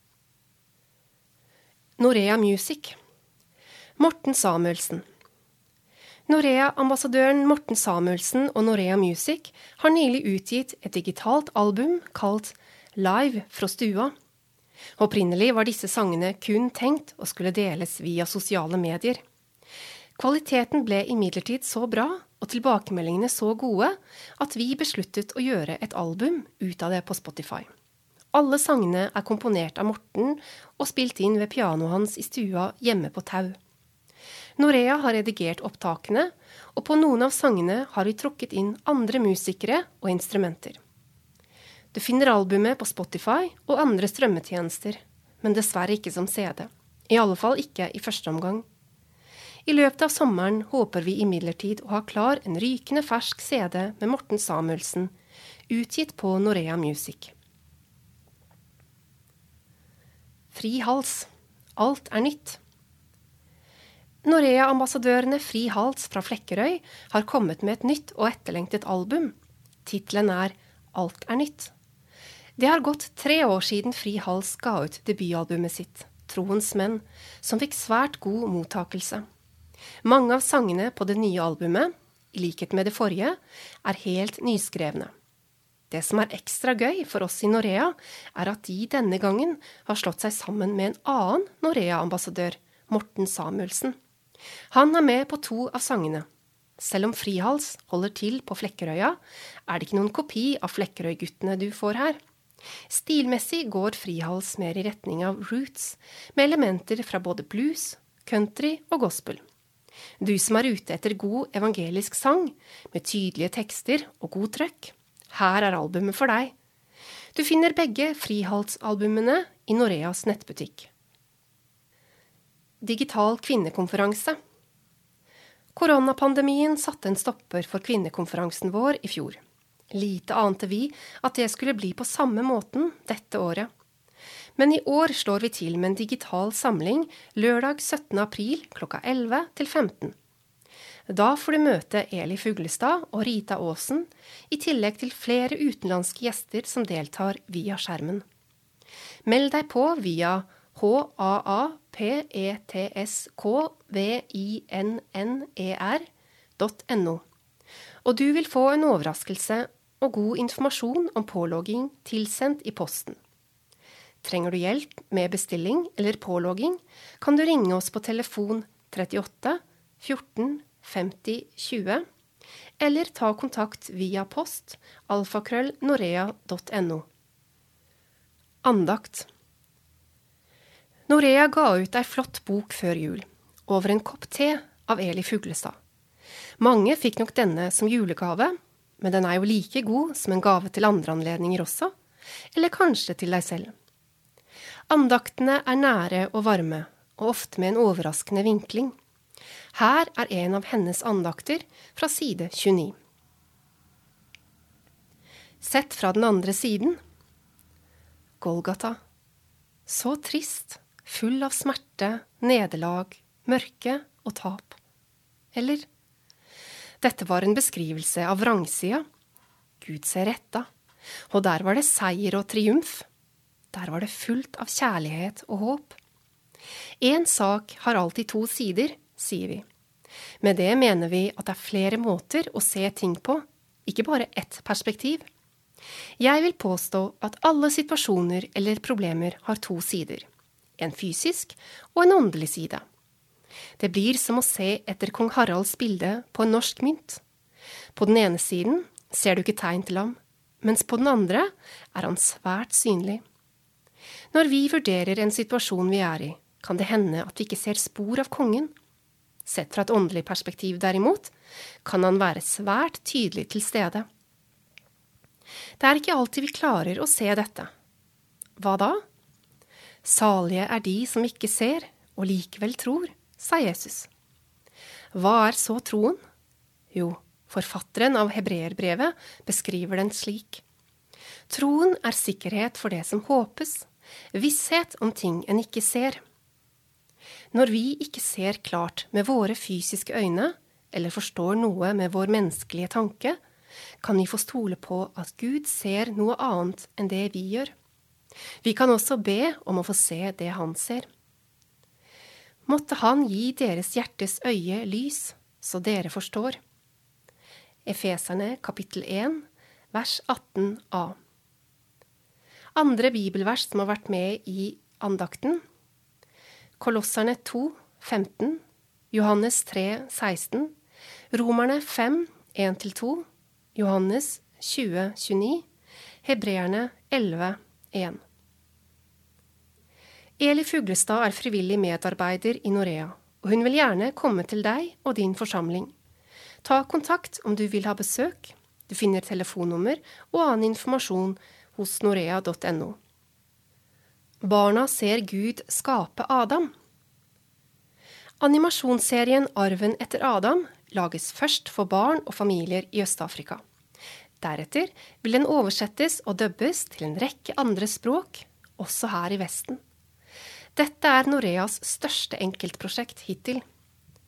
Norea Music. Morten Samuelsen. Norea-ambassadøren Morten Samuelsen og Norea Music har nylig utgitt et digitalt album kalt Live fra stua. Opprinnelig var disse sangene kun tenkt å skulle deles via sosiale medier. Kvaliteten ble imidlertid så bra og tilbakemeldingene så gode at vi besluttet å gjøre et album ut av det på Spotify. Alle sangene er komponert av Morten og spilt inn ved pianoet hans i stua hjemme på Tau. Norea har redigert opptakene, og på noen av sangene har vi trukket inn andre musikere og instrumenter. Du finner albumet på Spotify og andre strømmetjenester, men dessverre ikke som CD. I alle fall ikke i første omgang. I løpet av sommeren håper vi imidlertid å ha klar en rykende fersk CD med Morten Samuelsen, utgitt på Norea Music. Fri hals. Alt er nytt. Norea-ambassadørene Fri Hals fra Flekkerøy har kommet med et nytt og etterlengtet album. Titlen er Alt er nytt. Det har gått 3 år siden Fri Hals ga ut debutalbumet sitt, Troens menn, som fikk svært god mottakelse. Mange av sangene på det nye albumet, i likhet med det forrige, er helt nyskrevne. Det som er ekstra gøy for oss i Norea, er at de denne gangen har slått seg sammen med en annen Norea-ambassadør, Morten Samuelsen. Han er med på 2 av sangene. Selv om Fri Hals holder til på Flekkerøya, er det ikke noen kopi av Flekkerøy-guttene du får her. Stilmessig går Fri Hals mer i retning av roots, med elementer fra både blues, country og gospel. Du som er ute etter god evangelisk sang, med tydelige tekster og god trøkk, her er albumet for deg. Du finner begge Fri Hals-albumene i Noreas nettbutikk. Digital kvinnekonferanse. Koronapandemien satte en stopper for kvinnekonferansen vår i fjor. Lite ante vi at det skulle bli på samme måten dette året. Men i år slår vi til med en digital samling lørdag 17. april klokka 11 til 15. Da får du møte Eli Fuglestad og Rita Aasen, i tillegg til flere utenlandske gjester som deltar via skjermen. Meld deg på via haapetskvinner.no, og du vil få en overraskelse og god informasjon om pålogging tilsendt i posten. Trenger du hjelp med bestilling eller pålogging, kan du ringe oss på telefon 38 14 50 20, eller ta kontakt via post alfakrøll.norea.no. Andakt. Norea ga ut ei flott bok før jul, Over en kopp te av Eli Fuglestad. Mange fikk nok denne som julegave, men den er jo like god som en gave til andre anledninger også, eller kanskje til deg selv. Andaktene er nære og varme, og ofte med en overraskende vinkling. Her er en av hennes andakter fra side 29. Sett fra den andre siden. Golgata. Så trist, full av smerte, nederlag, mørke og tap. Eller? Dette var en beskrivelse av vrangsida. Gud ser retta, og der var det seier og triumf. Der var det fullt av kjærlighet og håp. En sak har alltid 2 sider, sier vi. Med det mener vi at det er flere måter å se ting på, ikke bare ett perspektiv. Jeg vil påstå at alle situasjoner eller problemer har 2 sider. En fysisk og en åndelig side. Det blir som å se etter kong Haralds bilde på en norsk mynt. På den ene siden ser du ikke tegn til ham, mens på den andre er han svært synlig. Når vi vurderer en situasjon vi er i, kan det hende at vi ikke ser spor av kongen. Sett fra et åndelig perspektiv derimot, kan han være svært tydelig til stede. Det er ikke alltid vi klarer å se dette. Hva da? Salige er de som ikke ser, og likevel tror, sa Jesus. Hva er så troen? Jo, forfatteren av Hebreerbrevet beskriver den slik. Troen er sikkerhet for det som håpes, visshet om ting en ikke ser. Når vi ikke ser klart med våre fysiske øyne, eller forstår noe med vår menneskelige tanke, kan vi få stole på at Gud ser noe annet enn det vi gjør. Vi kan også be om å få se det han ser. Måtte han gi deres hjertes øye lys, så dere forstår. Efeserne kapittel 1, vers 18a. Andre bibelvers som har vært med i andakten: Kolosserne 2, 15, Johannes 3, 16, Romerne 5, 1-2, Johannes 20, 29, Hebreerne 11, 1. Eli Fuglestad er frivillig medarbeider i Norea, og hun vil gjerne komme til deg og din forsamling. Ta kontakt om du vil ha besøk. Du finner telefonnummer og annen informasjon hos norea.no. Barna ser Gud skape Adam. Animasjonsserien Arven etter Adam lages først for barn og familier i Øst-Afrika. Deretter vil den oversettes og dubbes til en rekke andre språk, også her i Vesten. Dette er Noreas største enkeltprosjekt hittil.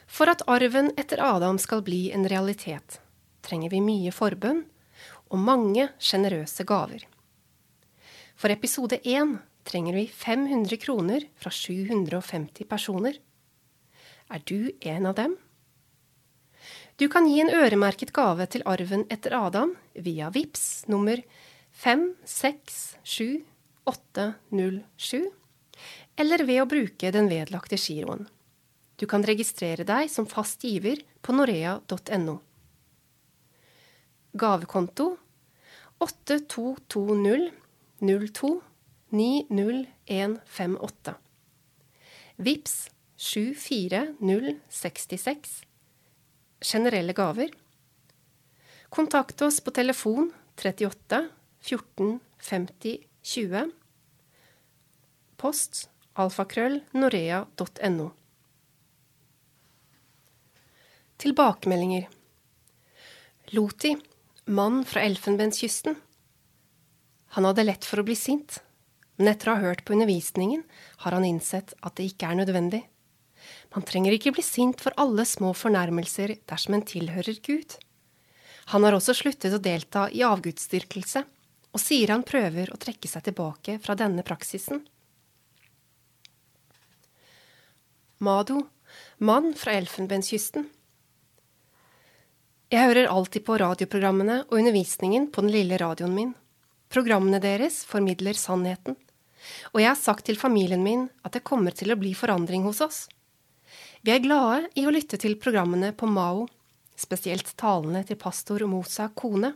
For at arven etter Adam skal bli en realitet, trenger vi mye forbønn og mange generøse gaver. For episode 1 trenger vi 500 kroner fra 750 personer. Er du en av dem? Du kan gi en øremerket gave til arven etter Adam via Vipps nummer 567807, eller ved å bruke den vedlagte giroen. Du kan registrere deg som fast giver på norea.no. Gavekonto 822002 90158. Vipps 74066. Generelle gaver. Kontakt oss på telefon 38 14 50 20. Post alfakrøll.norea.no. Tilbakemeldinger. Loti, mann fra Elfenbenskysten. Han hadde lett for å bli sint, men etter å ha hørt på undervisningen har han innsett at det ikke er nødvendig. Man trenger ikke bli sint for alle små fornærmelser dersom en tilhører Gud. Han har også sluttet å delta i avgudsdyrkelse, og sier han prøver å trekke seg tilbake fra denne praksisen. Mado, mann fra Elfenbenskysten. Jeg hører alltid på radioprogrammene og undervisningen på den lille radioen min. Programmene deres formidler sannheten, og jeg har sagt til familien min at det kommer til å bli forandring hos oss. Vi er glade i å lytte til programmene på Mao, spesielt talene til pastor Mosa Kone.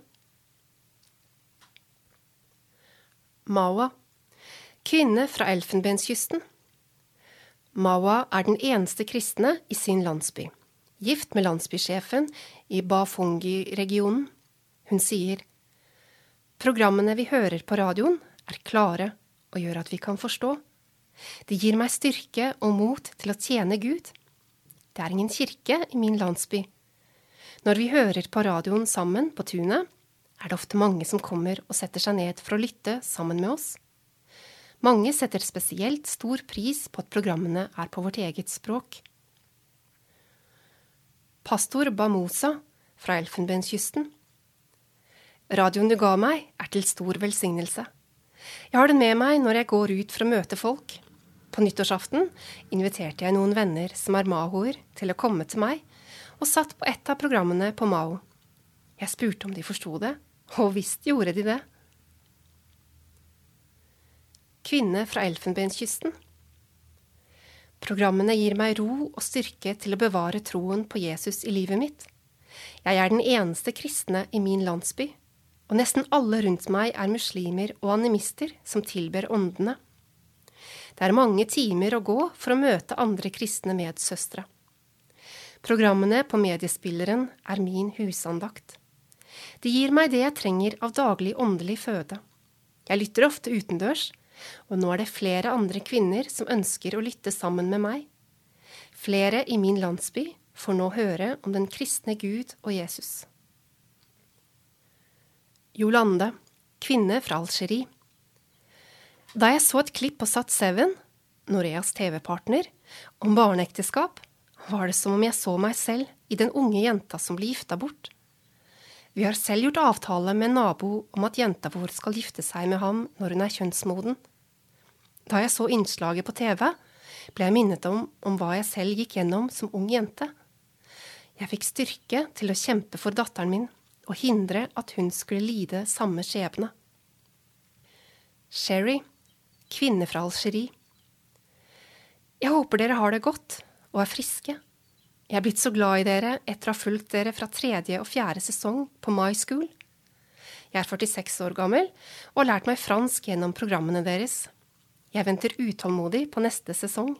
Mawa, kvinne fra Elfenbenskysten. Mawa er den eneste kristne i sin landsby, gift med landsbysjefen i Bafongi-regionen. Hun sier, programmene vi hører på radioen er klare og gjør at vi kan forstå. Det gir meg styrke og mot til å tjene Gud. Det er ingen kirke i min landsby. Når vi hører på radioen sammen på tunet, er det ofte mange som kommer og setter seg ned for å lytte sammen med oss. Mange setter spesielt stor pris på at programmene er på vårt eget språk. Pastor Bamosa fra Elfenbenskysten. Radioen du ga meg er til stor velsignelse. Jeg har den med meg når jeg går ut for å møte folk. På nyttårsaften inviterte jeg noen venner som er mahoer til å komme til meg, og satt på et av programmene på Mao. Jeg spurte om de forsto det, og visst gjorde de det. Kvinne fra Elfenbenskysten. Programmene gir meg ro og styrke til å bevare troen på Jesus i livet mitt. Jeg er den eneste kristne i min landsby, og nesten alle rundt meg er muslimer og animister som tilber åndene. Det er mange timer å gå for å møte andre kristne medsøstre. Programmene på mediespilleren er min husandakt. De gir meg det jeg trenger av daglig åndelig føde. Jeg lytter ofte utendørs, og nå er det flere andre kvinner som ønsker å lytte sammen med meg. Flere i min landsby får nå høre om den kristne Gud og Jesus. Jolande, kvinne fra Algerie. Da jeg så et klipp på Sat7, Noreas TV-partner, om barneekteskap, var det som om jeg så meg selv i den unge jenta som blir gifta bort. Vi har selv gjort avtale med en nabo om at jenta vår skal gifte seg med ham når hun er kjønnsmoden. Da jeg så innslaget på TV, ble jeg minnet om hva jeg selv gikk gjennom som ung jente. Jeg fikk styrke til å kjempe for datteren min og hindre at hun skulle lide samme skjebne. Sherry, kvinne fra Algerie. Jeg håper dere har det godt og er friske. Jeg er blitt så glad i dere etter å ha fulgt dere fra 3. og 4. sesong på My School. Jeg er 46 år gammel og har lært meg fransk gjennom programmene deres. Jeg venter utålmodig på neste sesong.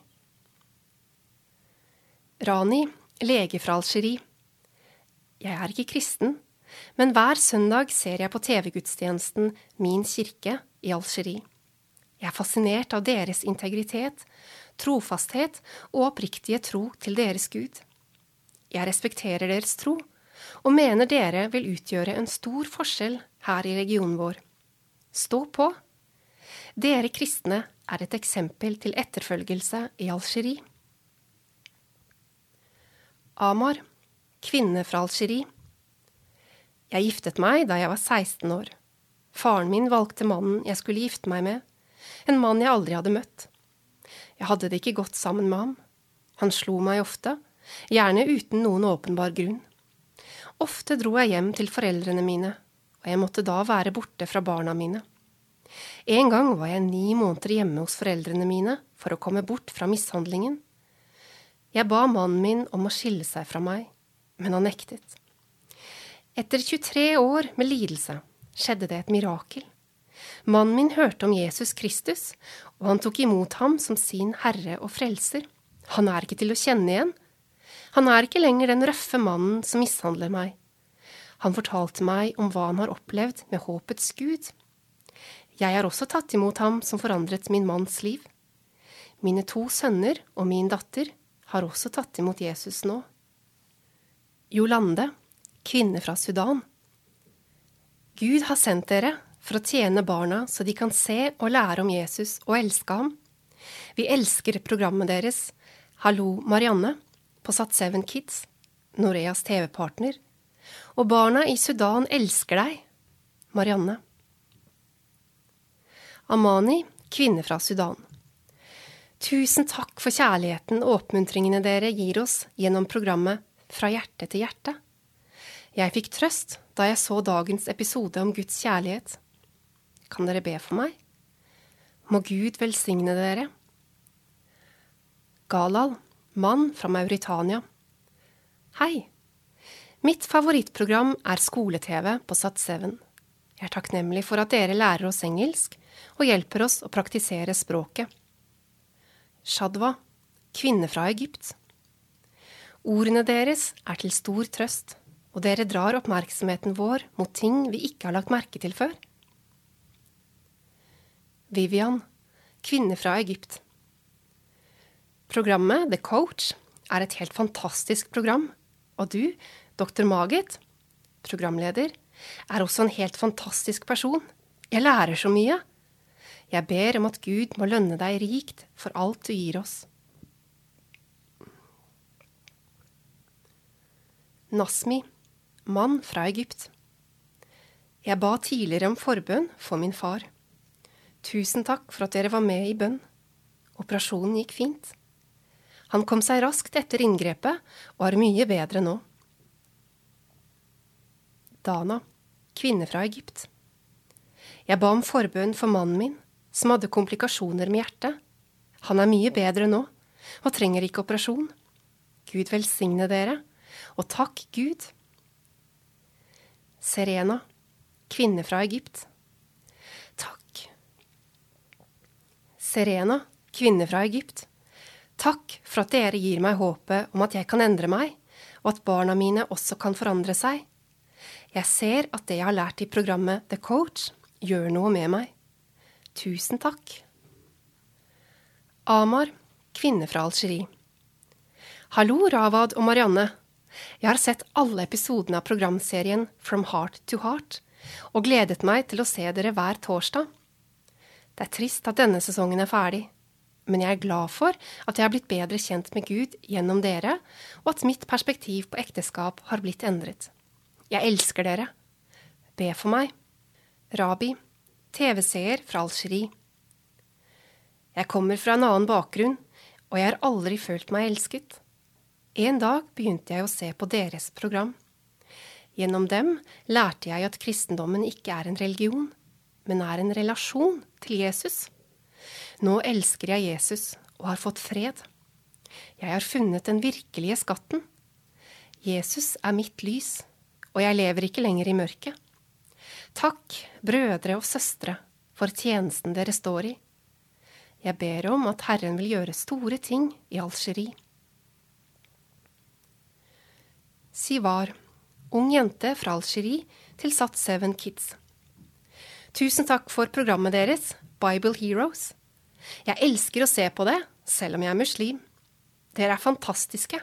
Rani, lege fra Algerie. Jeg er ikke kristen, men hver søndag ser jeg på TV-gudstjenesten Min kirke i Algerie. Jeg er fascinert av deres integritet, trofasthet og oppriktige tro til deres Gud. Jeg respekterer deres tro, og mener dere vil utgjøre en stor forskjell her i regionen vår. Stå på! Dere kristne er et eksempel til etterfølgelse i Algerie. Amar, kvinne fra Algerie. Jeg giftet meg da jeg var 16 år. Faren min valgte mannen jeg skulle gifte meg med, en mann jeg aldri hadde møtt. Jeg hadde det ikke godt sammen med ham. Han slo meg ofte, gjerne uten noen åpenbar grunn. Ofte dro jeg hjem til foreldrene mine, og jeg måtte da være borte fra barna mine. En gang var jeg 9 måneder hjemme hos foreldrene mine for å komme bort fra mishandlingen. Jeg ba mannen min om å skille seg fra meg, men han nektet. Etter 23 år med lidelse skjedde det et mirakel. Mannen min hørte om Jesus Kristus, og han tok imot ham som sin herre og frelser. Han er ikke til å kjenne igjen. Han er ikke lenger den røffe mannen som mishandler meg. Han fortalte meg om hva han har opplevd med håpets Gud. Jeg har også tatt imot ham som forandret min manns liv. Mine 2 sønner og min datter har også tatt imot Jesus nå. Jolande, kvinne fra Sudan. Gud har sendt dere for å tjene barna så de kan se og lære om Jesus og elske ham. Vi elsker programmet deres, Hallo Marianne, på Sat7 Kids, Noreas TV-partner. Og barna i Sudan elsker deg, Marianne. Amani, kvinne fra Sudan. Tusen takk for kjærligheten og oppmuntringene dere gir oss gjennom programmet Fra hjerte til hjerte. Jeg fikk trøst da jeg så dagens episode om Guds kjærlighet. Kan dere be for meg? Må Gud velsigne dere. Galal, mann fra Mauritania. Hei! Mitt favorittprogram er skole-TV på Sat7. Jeg er takknemlig for at dere lærer oss engelsk og hjelper oss å praktisere språket. Shadwa, kvinne fra Egypt. Ordene deres er til stor trøst, og dere drar oppmerksomheten vår mot ting vi ikke har lagt merke til før. Vivian, kvinne fra Egypt. Programmet The Coach er et helt fantastisk program, og du, Dr. Magit, programleder, er også en helt fantastisk person. Jeg lærer så mye. Jeg ber om at Gud må lønne deg rikt for alt du gir oss. Nasmi, mann fra Egypt. Jeg ba tidligere om forbønn for min far. Tusen takk for at dere var med i bønn. Operasjonen gikk fint. Han kom seg raskt etter inngrepet og er mye bedre nå. Dana, kvinne fra Egypt. Jeg ba om forbønn for mannen min, som hadde komplikasjoner med hjertet. Han er mye bedre nå, og trenger ikke operasjon. Gud velsigne dere, og takk Gud. Serena, kvinne fra Egypt. Takk. Serena, kvinne fra Egypt. Takk for at dere gir meg håpet om at jeg kan endre meg, og at barna mine også kan forandre seg. Jeg ser at det jeg har lært i programmet The Coach gjør noe med meg. Tusen takk. Amar, kvinne fra Algerie. Hallo, Ravad og Marianne. Jeg har sett alle episodene av programserien From Heart to Heart, og gledet meg til å se dere hver torsdag. Det er trist at denne sesongen er ferdig, men jeg er glad for at jeg har blitt bedre kjent med Gud gjennom dere, og at mitt perspektiv på ekteskap har blitt endret. Jeg elsker dere. Be for meg. Rabi, TV-seer fra Algerie. Jeg kommer fra en annen bakgrunn, og jeg har aldri følt meg elsket. En dag begynte jeg å se på deres program. Gjennom dem lærte jeg at kristendommen ikke er en religion, men er en relasjon til Jesus. Nå elsker jeg Jesus og har fått fred. Jeg har funnet den virkelige skatten. Jesus er mitt lys, og jeg lever ikke lenger i mørket. Takk, brødre og søstre, for tjenesten dere står i. Jeg ber om at Herren vil gjøre store ting i Algerie. Sivar, ung jente fra Algerie til Sat7 Kids. Tusen takk for programmet deres, Bible Heroes. Jeg elsker å se på det, selv om jeg er muslim. Dere er fantastiske.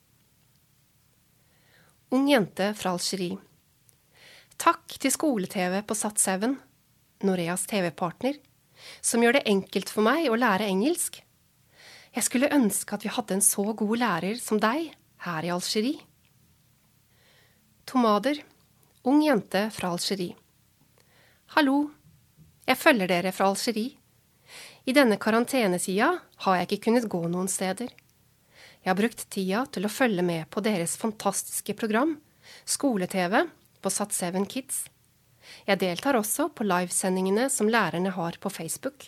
Ung jente fra Algerie. Takk til skole-TV på Sat7, Noreas TV-partner, som gjør det enkelt for meg å lære engelsk. Jeg skulle ønske at vi hadde en så god lærer som deg her i Algerie. Tomader, ung jente fra Algerie. Hallo, jeg følger dere fra Algerie. I denne karantenesida har jeg ikke kunnet gå noen steder. Jeg har brukt tida til å følge med på deres fantastiske program, skole-TV, på Sat7 Kids. Jeg deltar også på livesendingene som lærerne har på Facebook.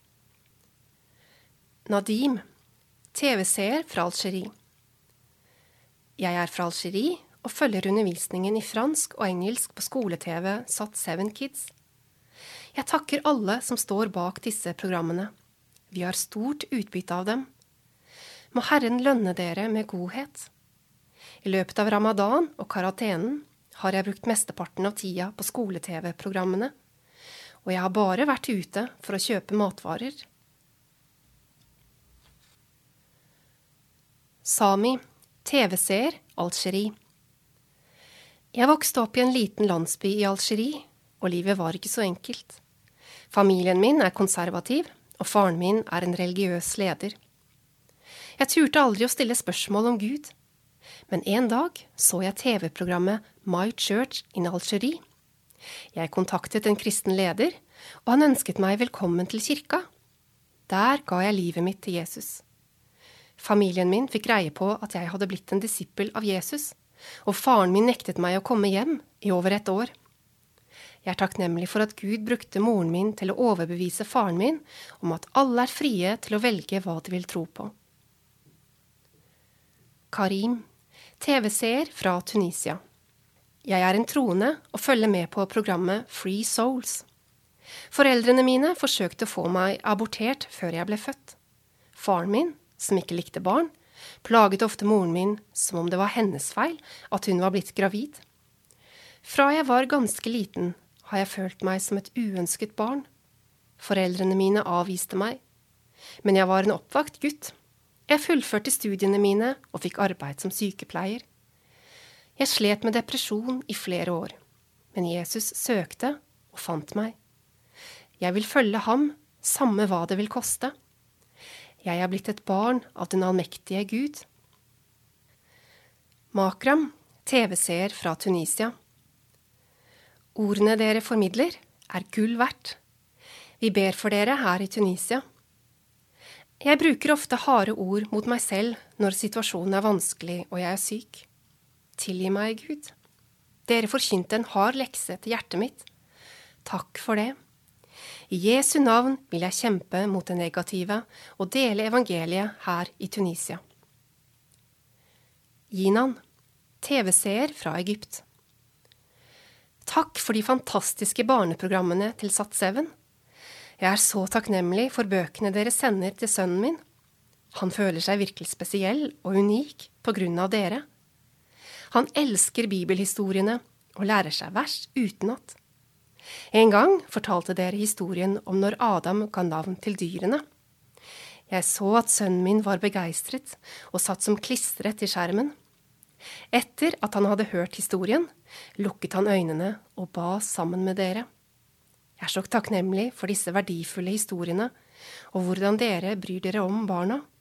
Nadim, TV-seer fra Algerie. Jeg er fra Algerie og følger undervisningen i fransk og engelsk på skole-TV Sat7 Kids. Jeg takker alle som står bak disse programmene. Vi har stort utbytte av dem. Må Herren lønne dere med godhet. I løpet av Ramadan og karantenen har jeg brukt mesteparten av tida på skole-TV-programmene, og jeg har bare vært ute for å kjøpe matvarer. Sami, TV-seer, Algerie. Jeg vokste opp i en liten landsby i Algerie, og livet var ikke så enkelt. Familien min er konservativ, og faren min er en religiøs leder. Jeg turte aldri å stille spørsmål om Gud, men en dag så jeg TV-programmet My Church in Algerie. Jeg kontaktet en kristen leder, og han ønsket meg velkommen til kirka. Der ga jeg livet mitt til Jesus. Familien min fikk greie på at jeg hadde blitt en disippel av Jesus, og faren min nektet meg å komme hjem i over 1 år. Jeg er takknemlig for at Gud brukte moren min til å overbevise faren min om at alle er frie til å velge hva de vil tro på. Karim, TV-seer fra Tunisia. Jeg er en troende og følger med på programmet Free Souls. Foreldrene mine forsøkte å få meg abortert før jeg ble født. Faren min, som ikke likte barn, plaget ofte moren min som om det var hennes feil at hun var blitt gravid. Fra jeg var ganske liten, har jeg følt meg som et uønsket barn. Foreldrene mine avviste meg, men jeg var en oppvakt gutt. Jeg fullførte studiene mine og fikk arbeid som sykepleier. Jeg slet med depresjon i flere år, men Jesus søkte og fant meg. Jeg vil følge ham, samme hva det vil koste. Jeg er blitt et barn av den allmektige Gud. Makram, TV-seer fra Tunisia. Ordene dere formidler er gull verdt. Vi ber for dere her i Tunisia. Jeg bruker ofte harde ord mot meg selv når situasjonen er vanskelig og jeg er syk. Tilgi meg, Gud. Dere forkynte en hard lekse til hjertet mitt. Takk for det. I Jesu navn vil jeg kjempe mot det negative og dele evangeliet her i Tunisia. Jinan, TV-seer fra Egypt. Takk for de fantastiske barneprogrammene til Sat7. Jeg er så takknemlig for bøkene dere sender til sønnen min. Han føler seg virkelig spesiell og unik på grunn av dere. Han elsker bibelhistoriene og lærer seg vers utenat. En gang fortalte dere historien om når Adam ga navn til dyrene. Jeg så at sønnen min var begeistret og satt som klistret til skjermen. Etter at han hadde hørt historien, lukket han øynene og ba sammen med dere. Jeg er så takknemlig for disse verdifulle historiene, og hvordan dere bryr dere om barna.